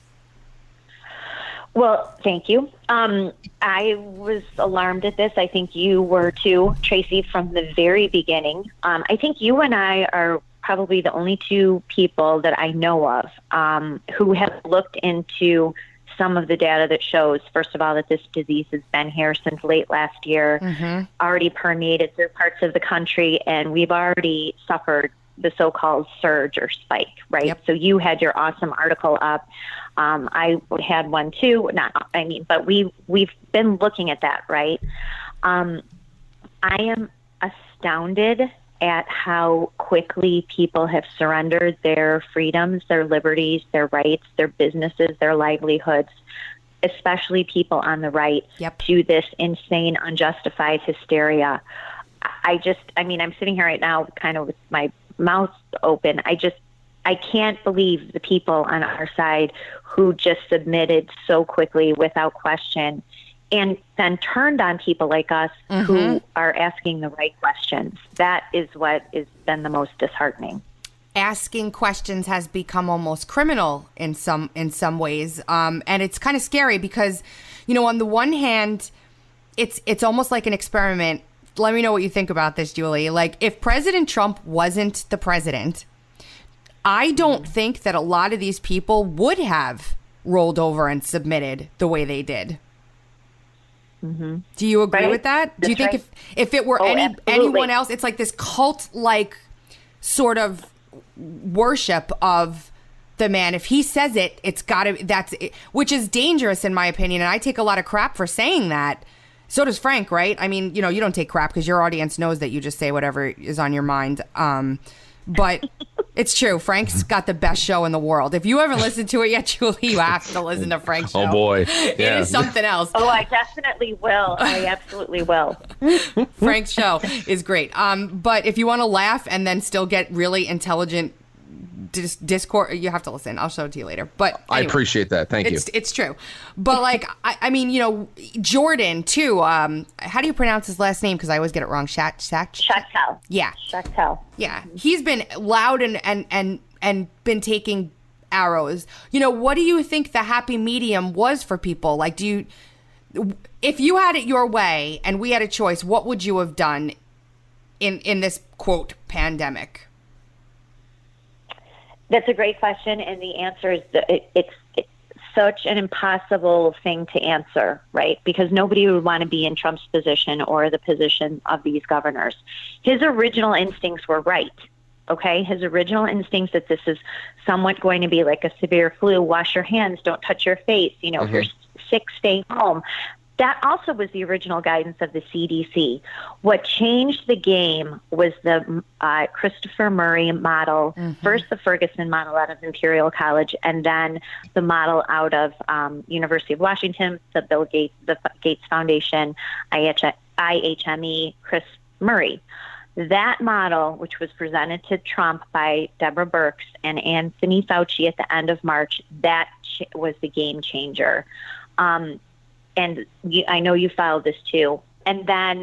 Well, thank you. I was alarmed at this. I think you were too, Tracy, from the very beginning. I think you and I are probably the only two people that I know of who have looked into some of the data that shows, first of all, that this disease has been here since late last year, already permeated through parts of the country, and we've already suffered the so-called surge or spike, right? Yep. So you had your awesome article up. I had one too. But we've been looking at that, right? I am astounded at how quickly people have surrendered their freedoms, their liberties, their rights, their businesses, their livelihoods especially people on the right, to this insane, unjustified hysteria. I mean, I'm sitting here right now kind of with my mouth open. I can't believe the people on our side who just submitted so quickly without question and then turned on people like us who are asking the right questions. That is what has been the most disheartening. Asking questions has become almost criminal in some ways. And it's kind of scary because, you know, on the one hand, it's almost like an experiment. Let me know what you think about this, Julie. Like, if President Trump wasn't the president, I don't think that a lot of these people would have rolled over and submitted the way they did. Do you agree with that? Do you think if it were anyone else, it's like this cult-like sort of worship of the man. If he says it, it's got to, that's it, which is dangerous in my opinion. And I take a lot of crap for saying that. So does Frank, right? I mean, you know, you don't take crap because your audience knows that you just say whatever is on your mind. But it's true. Frank's got the best show in the world. If you haven't listened to it yet, Julie, you have to listen to Frank's show. Oh, boy. It is something else. Oh, I definitely will. I absolutely will. Frank's show is great. But if you want to laugh and then still get really intelligent discourse, you have to listen. I'll show it to you later. But anyway, I appreciate that. Thank you. It's true. But like, I mean, you know, Jordan too. How do you pronounce his last name? Because I always get it wrong. Shachtel. Yeah. Shachtel. Yeah. He's been loud and been taking arrows. You know, what do you think the happy medium was for people? Like, if you had it your way and we had a choice, what would you have done in this quote pandemic? That's a great question, and the answer is that it's such an impossible thing to answer, right? Because nobody would want to be in Trump's position or the position of these governors. His original instincts were right, okay? His original instincts that this is somewhat going to be like a severe flu. Wash your hands, don't touch your face. You know, if you're sick, stay home. That also was the original guidance of the CDC. What changed the game was the Christopher Murray model, first the Ferguson model out of Imperial College, and then the model out of University of Washington, the Bill Gates, the Gates Foundation, IHME, Chris Murray. That model, which was presented to Trump by Deborah Birx and Anthony Fauci at the end of March, that was the game changer. And I know you followed this too. And then,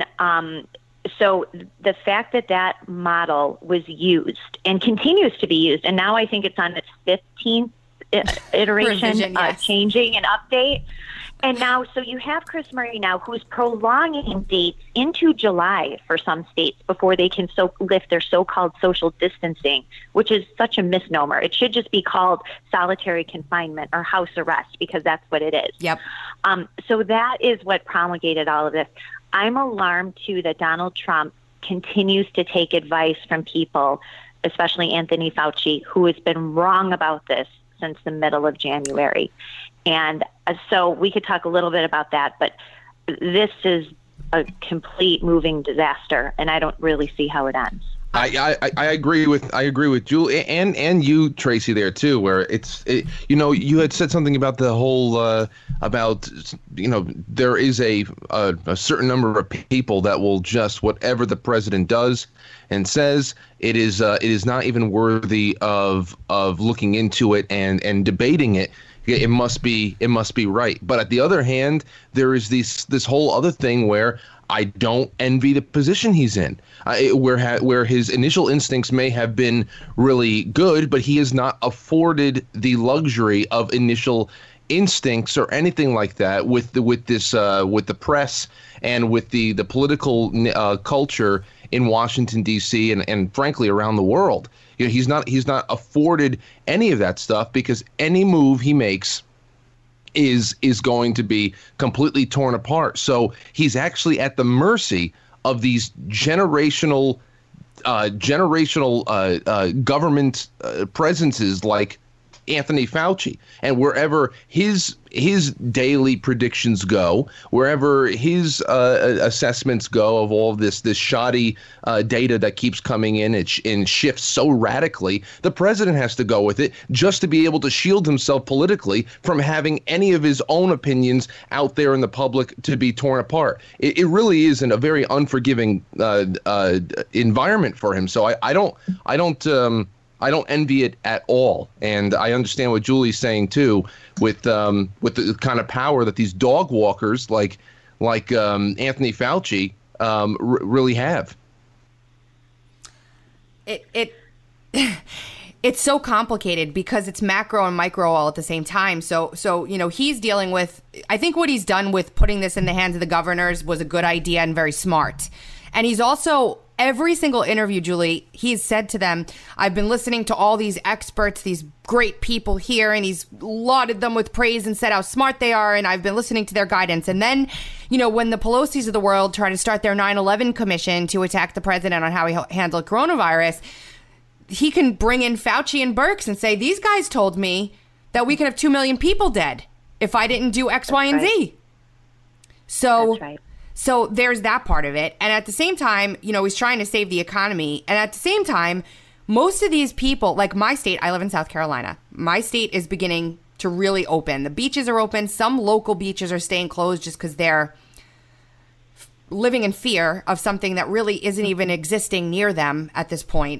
so the fact that model was used and continues to be used, and now I think it's on its 15th iteration, revision, yes. Changing and update. And now, so you have Chris Murray now, who's prolonging dates into July for some states before they can lift their so-called social distancing, which is such a misnomer. It should just be called solitary confinement or house arrest, because that's what it is. Yep. So that is what promulgated all of this. I'm alarmed, too, that Donald Trump continues to take advice from people, especially Anthony Fauci, who has been wrong about this since the middle of January. And so we could talk a little bit about that, but this is a complete moving disaster, and I don't really see how it ends. I agree with Julie and you, Tracy, there too, where you know, you had said something about the whole about, you know, there is a certain number of people that will just whatever the president does and says, it is not even worthy of looking into it and debating it. It must be right. But at the other hand, there is this whole other thing where I don't envy the position he's in, where his initial instincts may have been really good, but he is not afforded the luxury of initial instincts or anything like that with the press and with the political culture in Washington, D.C. and frankly around the world. You know, he's not afforded any of that stuff, because any move he makes is going to be completely torn apart. So he's actually at the mercy of these generational government presences like Anthony Fauci, and wherever his daily predictions go, wherever his assessments go of all of this shoddy data that keeps coming in and shifts so radically, the president has to go with it just to be able to shield himself politically from having any of his own opinions out there in the public to be torn apart. It really is a very unforgiving environment for him. So I don't envy it at all, and I understand what Julie's saying too, with the kind of power that these dog walkers like Anthony Fauci really have. It's so complicated because it's macro and micro all at the same time. So he's dealing with. I think what he's done with putting this in the hands of the governors was a good idea and very smart. And he's also. Every single interview, Julie, he's said to them, I've been listening to all these experts, these great people here, and he's lauded them with praise and said how smart they are, and I've been listening to their guidance. And then, when the Pelosi's of the world try to start their 9/11 commission to attack the president on how he handled coronavirus, he can bring in Fauci and Birx and say, these guys told me that we could have 2 million people dead if I didn't do X, Y, and Z. So. That's right. So there's that part of it. And at the same time, he's trying to save the economy. And at the same time, most of these people, like my state, I live in South Carolina. My state is beginning to really open. The beaches are open. Some local beaches are staying closed just because they're living in fear of something that really isn't even existing near them at this point.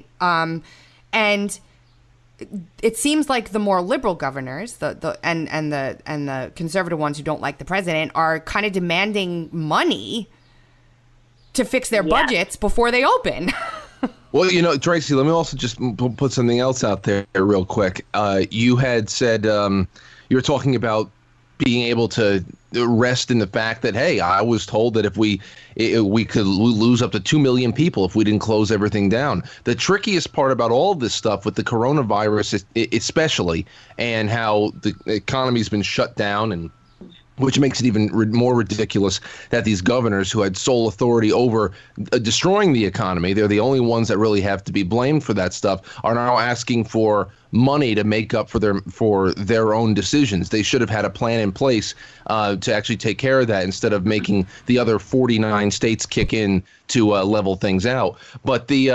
And it seems like the more liberal governors, the conservative ones who don't like the president, are kind of demanding money to fix their budgets before they open. Well, Tracy, let me also just put something else out there real quick. You had said you were talking about being able to rest in the fact that, hey, I was told that if we could lose up to 2 million people if we didn't close everything down. The trickiest part about all of this stuff with the coronavirus, especially, and how the economy's been shut down, and which makes it even more ridiculous that these governors who had sole authority over destroying the economy, they're the only ones that really have to be blamed for that stuff, are now asking for money to make up for their own decisions. They should have had a plan in place to actually take care of that instead of making the other 49 states kick in to level things out. But the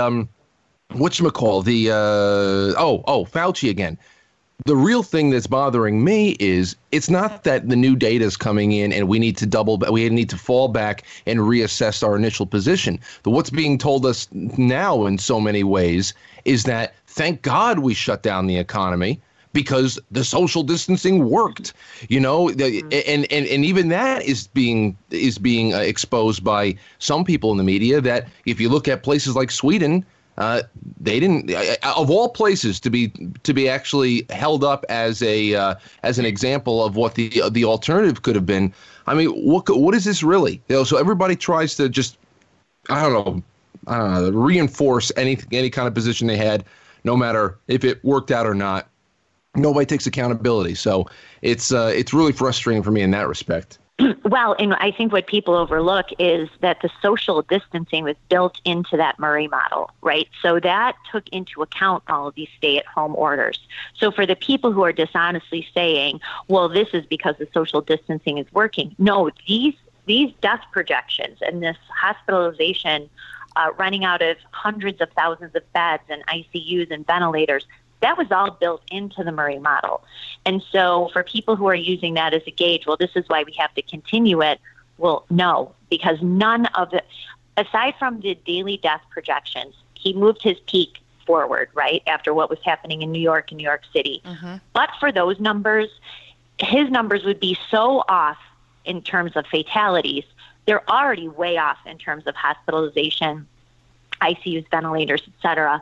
Fauci again. The real thing that's bothering me is it's not that the new data is coming in and we need to fall back and reassess our initial position. What's being told us now in so many ways is that thank God we shut down the economy because the social distancing worked, and even that is being exposed by some people in the media, that if you look at places like Sweden, they didn't, of all places, to be actually held up as an example of what the alternative could have been. I mean, what is this really? So everybody tries to just, I don't know, reinforce any kind of position they had, no matter if it worked out or not. Nobody takes accountability. So it's really frustrating for me in that respect. Well, and I think what people overlook is that the social distancing was built into that Murray model, right? So that took into account all of these stay-at-home orders. So for the people who are dishonestly saying, well, this is because the social distancing is working. No, these death projections and this hospitalization running out of hundreds of thousands of beds and ICUs and ventilators, that was all built into the Murray model. And so for people who are using that as a gauge, well, this is why we have to continue it. Well, no, because none of it, aside from the daily death projections, he moved his peak forward, right, after what was happening in New York and New York City. Mm-hmm. But for those numbers, his numbers would be so off in terms of fatalities. They're already way off in terms of hospitalization, ICUs, ventilators, et cetera.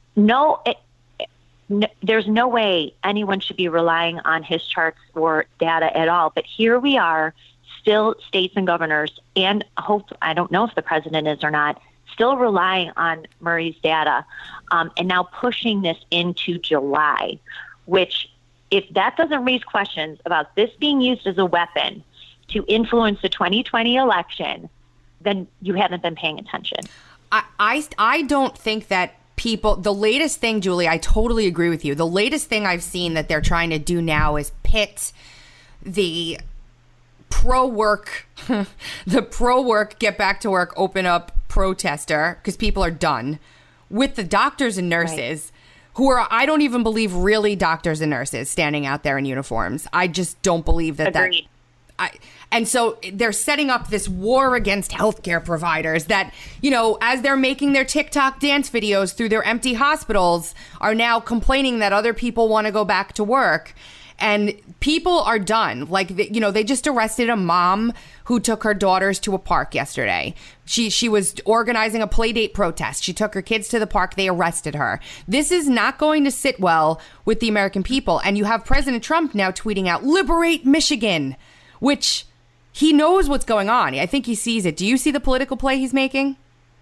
There's no way anyone should be relying on his charts or data at all. But here we are, still states and governors, and I don't know if the president is or not, still relying on Murray's data, and now pushing this into July, which, if that doesn't raise questions about this being used as a weapon to influence the 2020 election, then you haven't been paying attention. I don't think that people, the latest thing, Julie, I totally agree with you. The latest thing I've seen that they're trying to do now is pit the pro-work, get back to work, open up protester, because people are done, with the doctors and nurses who are, I don't even believe, really doctors and nurses standing out there in uniforms. I just don't believe that. Agreed. And so they're setting up this war against healthcare providers that, you know, as they're making their TikTok dance videos through their empty hospitals, are now complaining that other people want to go back to work. And people are done. Like, you know, they just arrested a mom who took her daughters to a park yesterday. She was organizing a play date protest. She took her kids to the park. They arrested her. This is not going to sit well with the American people. And you have President Trump now tweeting out, "Liberate Michigan," which he knows what's going on. I think he sees it. Do you see the political play he's making?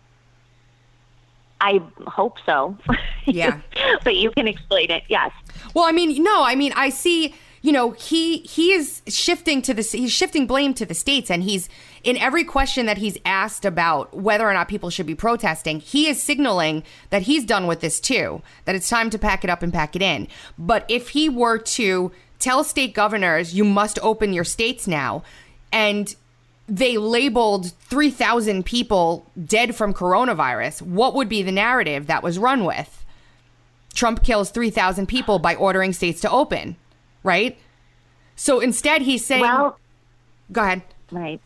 I hope so. Yeah. But you can explain it. Yes. Well, I mean, no, I mean, I see, you know, he is shifting to he's shifting blame to the states, and he's, in every question that he's asked about whether or not people should be protesting, he is signaling that he's done with this too, that it's time to pack it up and pack it in. But if he were to tell state governors, you must open your states now, and they labeled 3,000 people dead from coronavirus, what would be the narrative that was run with? Trump kills 3,000 people by ordering states to open, right? So instead he's saying... Well, go ahead. Right.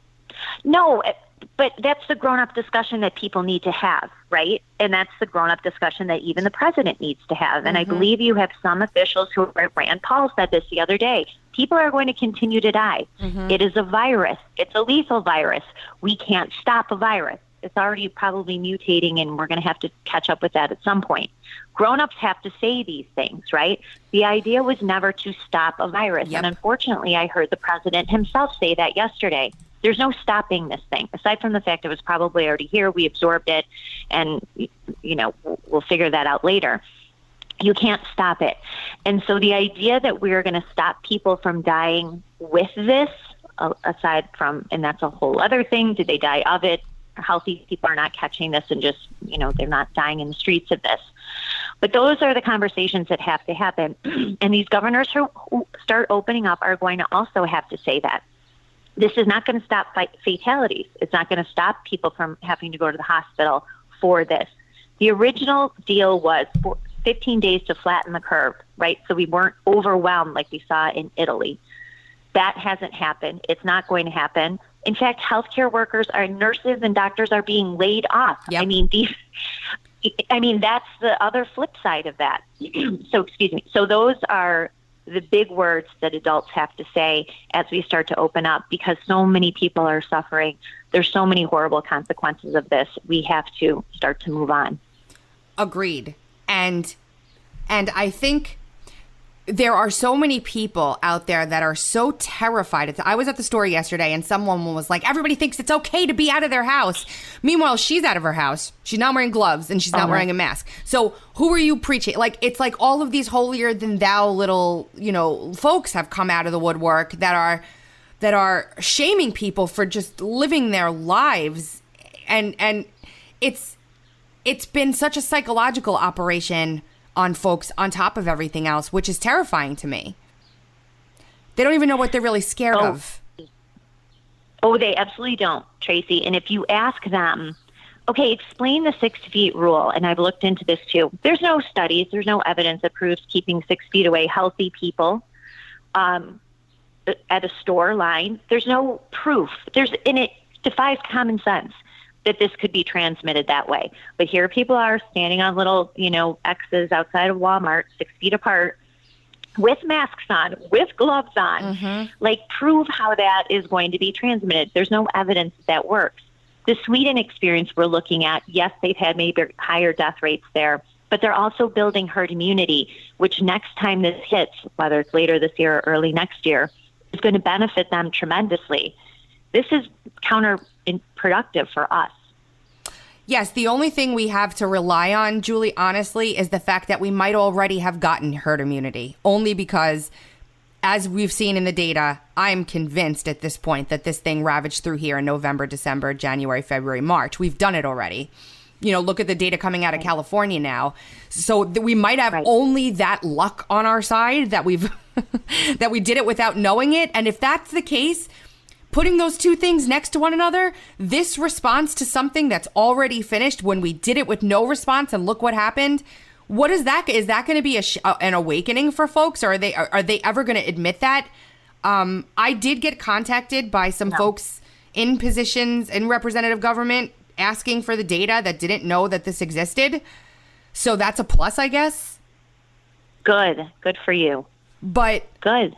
No, but that's the grown-up discussion that people need to have, right? And that's the grown-up discussion that even the president needs to have. And I believe you have some officials who, Rand Paul said this the other day, people are going to continue to die. It is a virus. It's a lethal virus. We can't stop a virus. It's already probably mutating, and we're going to have to catch up with that at some point. Grown-ups have to say these things, right? The idea was never to stop a virus. Yep. And unfortunately, I heard the president himself say that yesterday. There's no stopping this thing, aside from the fact it was probably already here. We absorbed it, and, you know, we'll figure that out later. You can't stop it. And so the idea that we're going to stop people from dying with this, aside from, and that's a whole other thing, did they die of it? Healthy people are not catching this and just, you know, they're not dying in the streets of this. But those are the conversations that have to happen. And these governors who start opening up are going to also have to say that. This is not going to stop fatalities. It's not going to stop people from having to go to the hospital for this. The original deal was 15 days to flatten the curve, right? So we weren't overwhelmed like we saw in Italy. That hasn't happened. It's not going to happen. In fact, healthcare workers, our nurses and doctors are being laid off. Yep. I mean, that's the other flip side of that. So, excuse me. So those are the big words that adults have to say as we start to open up, because so many people are suffering. There's so many horrible consequences of this. We have to start to move on. Agreed. And I think there are so many people out there that are so terrified. I was at the store yesterday and someone was like, everybody thinks it's okay to be out of their house. Meanwhile, she's out of her house. She's not wearing gloves and she's not wearing a mask. So who are you preaching? Like, it's like all of these holier than thou little, you know, folks have come out of the woodwork that are shaming people for just living their lives. And it's been such a psychological operation on folks on top of everything else, which is terrifying to me. They don't even know what they're really scared of. Oh, they absolutely don't, Tracy. And if you ask them, okay, explain the 6 feet rule, and I've looked into this too. There's no studies, there's no evidence that proves keeping 6 feet away healthy people at a store line. There's no proof. And it defies common sense that this could be transmitted that way. But here people are standing on little, you know, X's outside of Walmart, 6 feet apart, with masks on, with gloves on. Like, prove how that is going to be transmitted. There's no evidence that works. The Sweden experience we're looking at, yes, they've had maybe higher death rates there, but they're also building herd immunity, which next time this hits, whether it's later this year or early next year, is going to benefit them tremendously. This is counterproductive for us. Yes, the only thing we have to rely on, Julie, honestly, is the fact that we might already have gotten herd immunity. Only because, as we've seen in the data, I'm convinced at this point that this thing ravaged through here in November, December, January, February, March. We've done it already. look at the data coming out of California now. So we might have Right. only that luck on our side that we've that we did it without knowing it. And if that's the case, putting those two things next to one another, this response to something that's already finished when we did it with no response and look what happened. What is that? Is that going to be an awakening for folks, or are they ever going to admit that? I did get contacted by some folks in positions in representative government asking for the data that didn't know that this existed. So that's a plus, I guess. Good for you. But Good.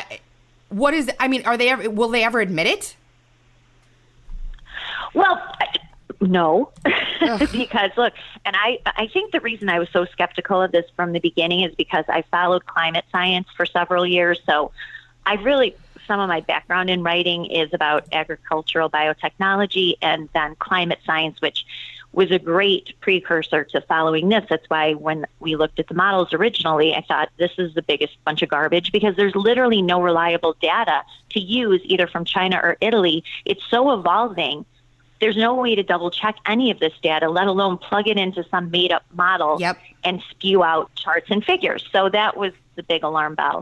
will they ever admit it? Well, no, because look, and I think the reason I was so skeptical of this from the beginning is because I followed climate science for several years. So some of my background in writing is about agricultural biotechnology and then climate science, which was a great precursor to following this. That's why when we looked at the models originally, I thought this is the biggest bunch of garbage because there's literally no reliable data to use either from China or Italy. It's so evolving. There's no way to double check any of this data, let alone plug it into some made up model and spew out charts and figures. So that was the big alarm bell.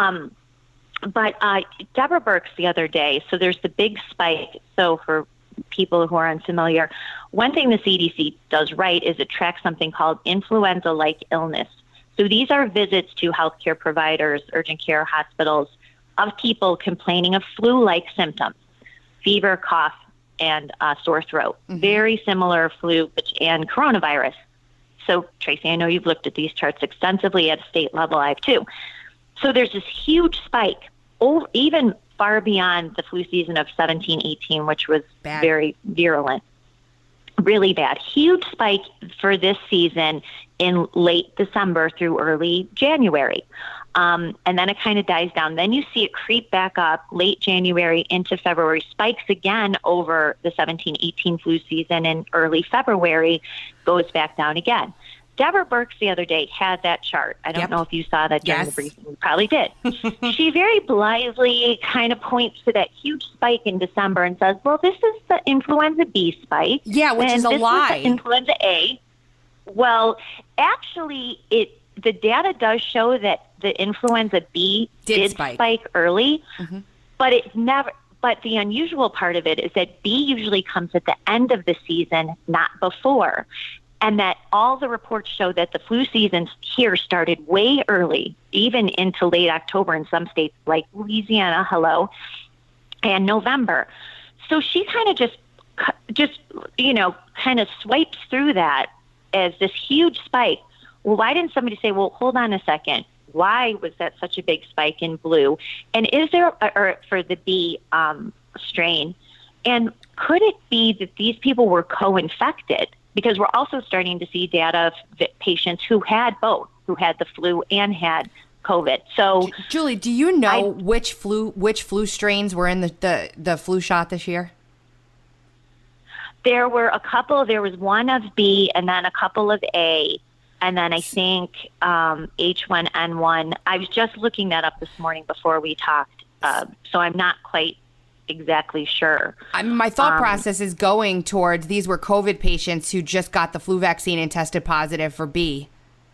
But Deborah Birx the other day, so there's the big spike. So for people who are unfamiliar, one thing the CDC does right is it tracks something called influenza-like illness. So these are visits to healthcare providers, urgent care hospitals, of people complaining of flu-like symptoms, fever, cough, and sore throat. Mm-hmm. Very similar flu and coronavirus. So, Tracy, I know you've looked at these charts extensively at a state level. I have too. So there's this huge spike, even far beyond the flu season of 17-18, which was very virulent, really bad. Huge spike for this season in late December through early January. And then it kind of dies down. Then you see it creep back up late January into February, spikes again over the 17-18 flu season, and early February goes back down again. Deborah Birx the other day had that chart. I don't know if you saw that during the briefing. You probably did. She very blithely kind of points to that huge spike in December and says, well, this is the influenza B spike. Yeah, which is a lie. Is the influenza A. Well, actually, the data does show that the influenza B did spike early, but it never. But the unusual part of it is that B usually comes at the end of the season, not before. And that all the reports show that the flu season here started way early, even into late October in some states like Louisiana, and November. So she kind of just kind of swipes through that as this huge spike. Well, why didn't somebody say, well, hold on a second. Why was that such a big spike in blue? And is there, or for the B strain, and could it be that these people were co-infected? Because we're also starting to see data of patients who had both, who had the flu and had COVID. So, Julie, do you know which flu strains were in the flu shot this year? There were a couple. There was one of B and then a couple of A. And then I think H1N1. I was just looking that up this morning before we talked. So I'm not quite exactly sure. I mean, my thought process is going towards these were COVID patients who just got the flu vaccine and tested positive for B.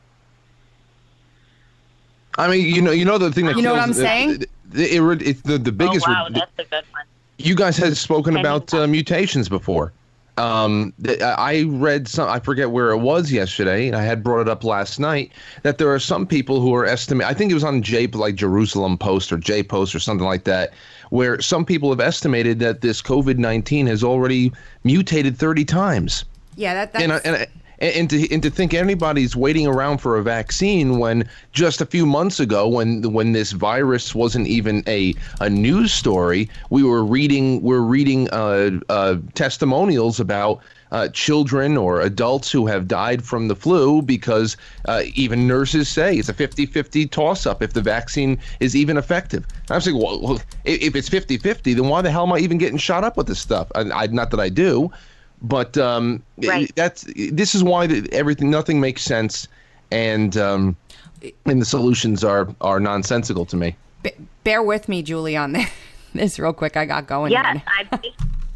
I mean, you know the thing that you know what I'm saying? It's the biggest. Oh, wow, that's a good one. You guys had spoken about mutations before. I read I forget where it was yesterday, and I had brought it up last night, that there are some people who are estimating, I think it was on Jerusalem Post or J Post or something like that, where some people have estimated that this COVID-19 has already mutated 30 times. Yeah, that's... And to think anybody's waiting around for a vaccine when just a few months ago, when this virus wasn't even a news story, we're reading testimonials about children or adults who have died from the flu because even nurses say it's a 50-50 toss-up if the vaccine is even effective. I'm saying, well, if it's 50-50, then why the hell am I even getting shot up with this stuff? Not that I do. But this is why nothing makes sense, and the solutions are nonsensical to me. Bear with me, Julie, on this real quick. I got going. Yeah,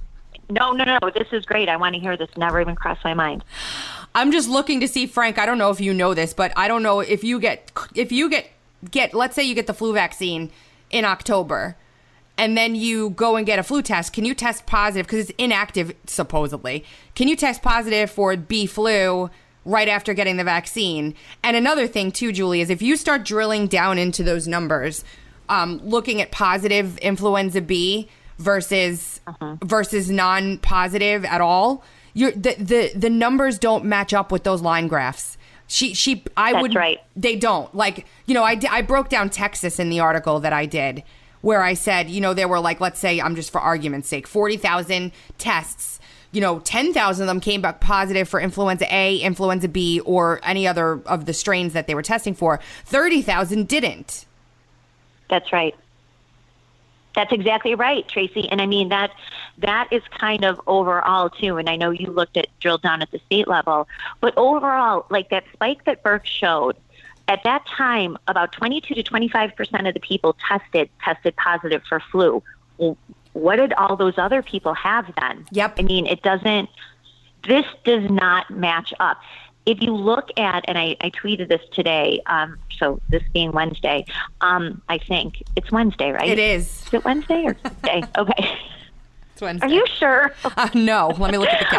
No. This is great. I want to hear this. Never even crossed my mind. I'm just looking to see, Frank, I don't know if you know this, but I don't know if you get, let's say you get the flu vaccine in October, and then you go and get a flu test. Can you test positive, because it's inactive, supposedly. Can you test positive for B flu right after getting the vaccine? And another thing, too, Julie, is if you start drilling down into those numbers, looking at positive influenza B versus non-positive at all, the numbers don't match up with those line graphs. That's right. They don't. Like, I broke down Texas in the article that I did, where I said, there were, like, let's say, I'm just for argument's sake, 40,000 tests. 10,000 of them came back positive for influenza A, influenza B, or any other of the strains that they were testing for. 30,000 didn't. That's right. That's exactly right, Tracy. And I mean, that is kind of overall, too. And I know you drilled down at the state level. But overall, like that spike that Burke showed, at that time, about 22 to 25% of the people tested positive for flu. Well, what did all those other people have then? Yep. I mean, this does not match up. If you look at, and I tweeted this today, so this being Wednesday, I think it's Wednesday, right? It is. Is it Wednesday or Tuesday? Okay. It's Wednesday. Are you sure? No. Let me look at the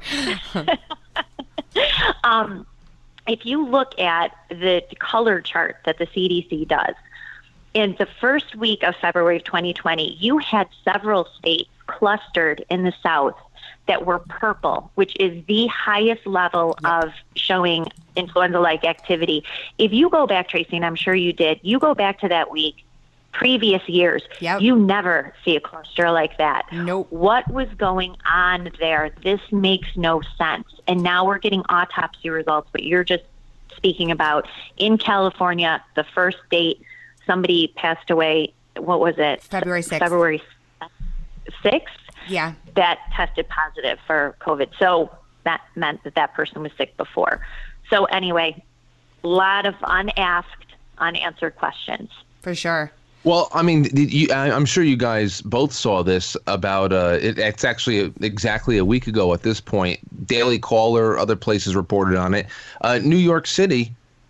calendar. If you look at the color chart that the CDC does, in the first week of February of 2020, you had several states clustered in the South that were purple, which is the highest level of showing influenza-like activity. If you go back, Tracy, and I'm sure you did, you go back to that week, previous years, you never see a cluster like that. Nope. What was going on there? This makes no sense. And now we're getting autopsy results, but you're just speaking about in California, the first date, somebody passed away, what was it? February 6th. February 6th? Yeah. That tested positive for COVID. So that meant that person was sick before. So anyway, a lot of unanswered questions. For sure. Well, I mean, I'm sure you guys both saw this about, it's actually exactly a week ago at this point. Daily Caller, other places reported on it. New York City,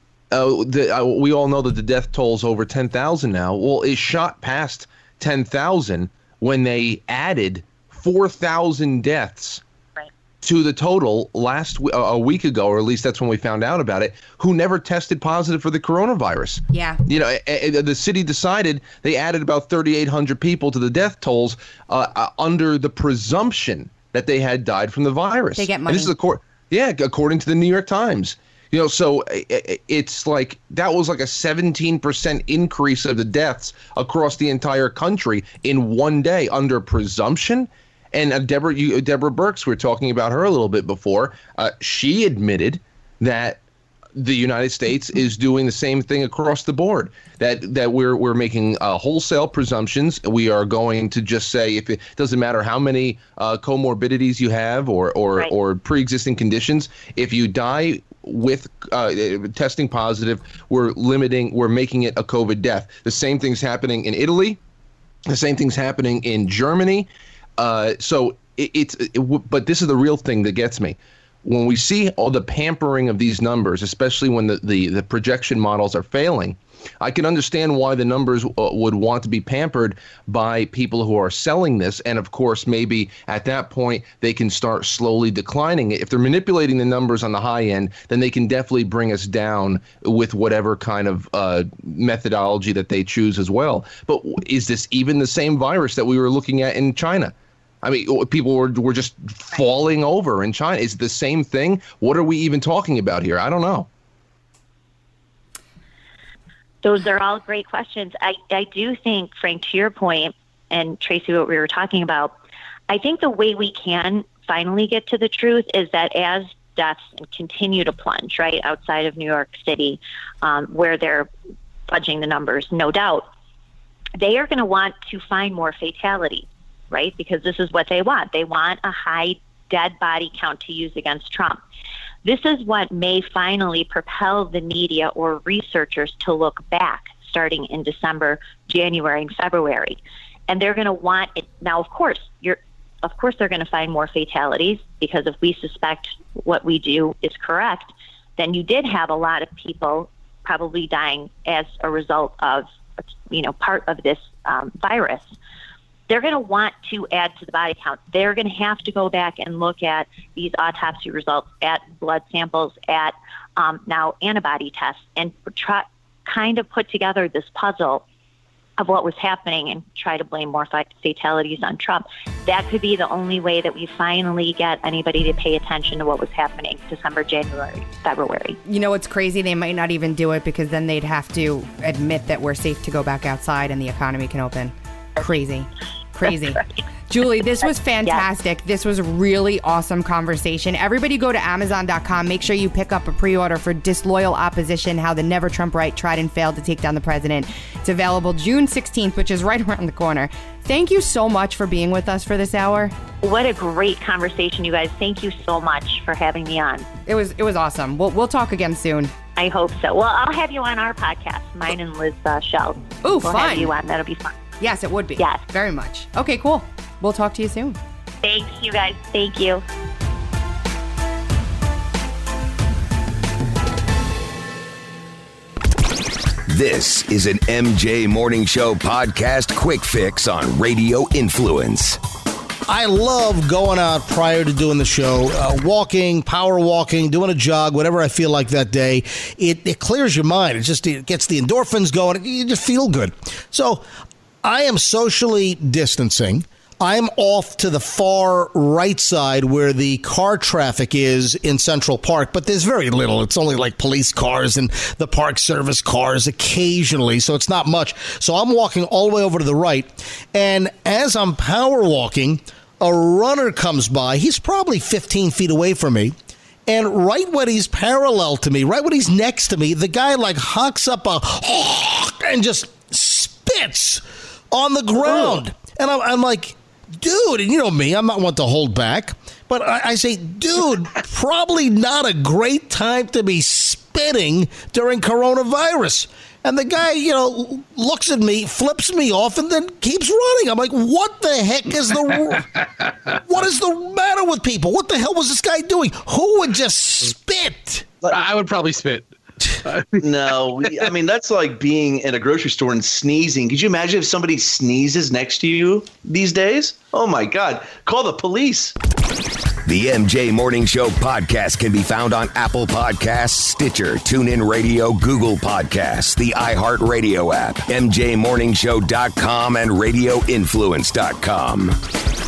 we all know that the death toll's over 10,000 now. Well, it shot past 10,000 when they added 4,000 deaths to the total a week ago, or at least that's when we found out about it, who never tested positive for the coronavirus. Yeah. The city decided they added about 3,800 people to the death tolls under the presumption that they had died from the virus. They get money. And this is according to the New York Times. So it's like that was like a 17% increase of the deaths across the entire country in one day under presumption. And Deborah Birx, we were talking about her a little bit before. She admitted that the United States is doing the same thing across the board. That we're making wholesale presumptions. We are going to just say, if it doesn't matter how many comorbidities you have or pre-existing conditions, if you die with testing positive, we're making it a COVID death. The same thing's happening in Italy. The same thing's happening in Germany. But this is the real thing that gets me. When we see all the pampering of these numbers, especially when the projection models are failing, I can understand why the numbers would want to be pampered by people who are selling this. And of course, maybe at that point, they can start slowly declining it. If they're manipulating the numbers on the high end, then they can definitely bring us down with whatever kind of methodology that they choose as well. But is this even the same virus that we were looking at in China? I mean, people were just falling over in China. Is it the same thing? What are we even talking about here? I don't know. Those are all great questions. I do think, Frank, to your point, and Tracy, what we were talking about, I think the way we can finally get to the truth is that as deaths continue to plunge, right, outside of New York City, where they're fudging the numbers, no doubt, they are going to want to find more fatalities, right, because this is what they want. They want a high dead body count to use against Trump. This is what may finally propel the media or researchers to look back starting in December, January, and February. And they're going to want it. Now, of course, of course they're going to find more fatalities, because if we suspect what we do is correct, then you did have a lot of people probably dying as a result of, part of this virus. They're going to want to add to the body count. They're going to have to go back and look at these autopsy results, at blood samples, at now antibody tests, and kind of put together this puzzle of what was happening and try to blame more fatalities on Trump. That could be the only way that we finally get anybody to pay attention to what was happening December, January, February. You know what's crazy? They might not even do it, because then they'd have to admit that we're safe to go back outside and the economy can open. Crazy. Julie, this was fantastic. Yes. This was a really awesome conversation. Everybody go to Amazon.com. Make sure you pick up a pre-order for Disloyal Opposition, How the Never Trump Right Tried and Failed to Take Down the President. It's available June 16th, which is right around the corner. Thank you so much for being with us for this hour. What a great conversation, you guys. Thank you so much for having me on. It was awesome. We'll talk again soon. I hope so. Well, I'll have you on our podcast, mine and Liz Shell. Oh, fun. We'll have you on. That'll be fun. Yes, it would be. Yes. Very much. Okay, cool. We'll talk to you soon. Thanks, you guys. Thank you. This is an MJ Morning Show podcast quick fix on Radio Influence. I love going out prior to doing the show, walking, power walking, doing a jog, whatever I feel like that day. It clears your mind. It gets the endorphins going. You just feel good. So I am socially distancing. I'm off to the far right side where the car traffic is in Central Park, but there's very little. It's only like police cars and the Park Service cars occasionally, so it's not much. So I'm walking all the way over to the right, and as I'm power walking, a runner comes by. He's probably 15 feet away from me, and right when he's parallel to me, right when he's next to me, the guy like hawks up and just spits on the ground. And I'm like, dude, and you know me, I'm not one to hold back, but I say, dude, probably not a great time to be spitting during coronavirus. And the guy, looks at me, flips me off, and then keeps running. I'm like, what the heck is what is the matter with people? What the hell was this guy doing? Who would just spit? I would probably spit. No, I mean, that's like being in a grocery store and sneezing. Could you imagine if somebody sneezes next to you these days? Oh, my God. Call the police. The MJ Morning Show podcast can be found on Apple Podcasts, Stitcher, TuneIn Radio, Google Podcasts, the iHeartRadio app, MJMorningshow.com, and RadioInfluence.com.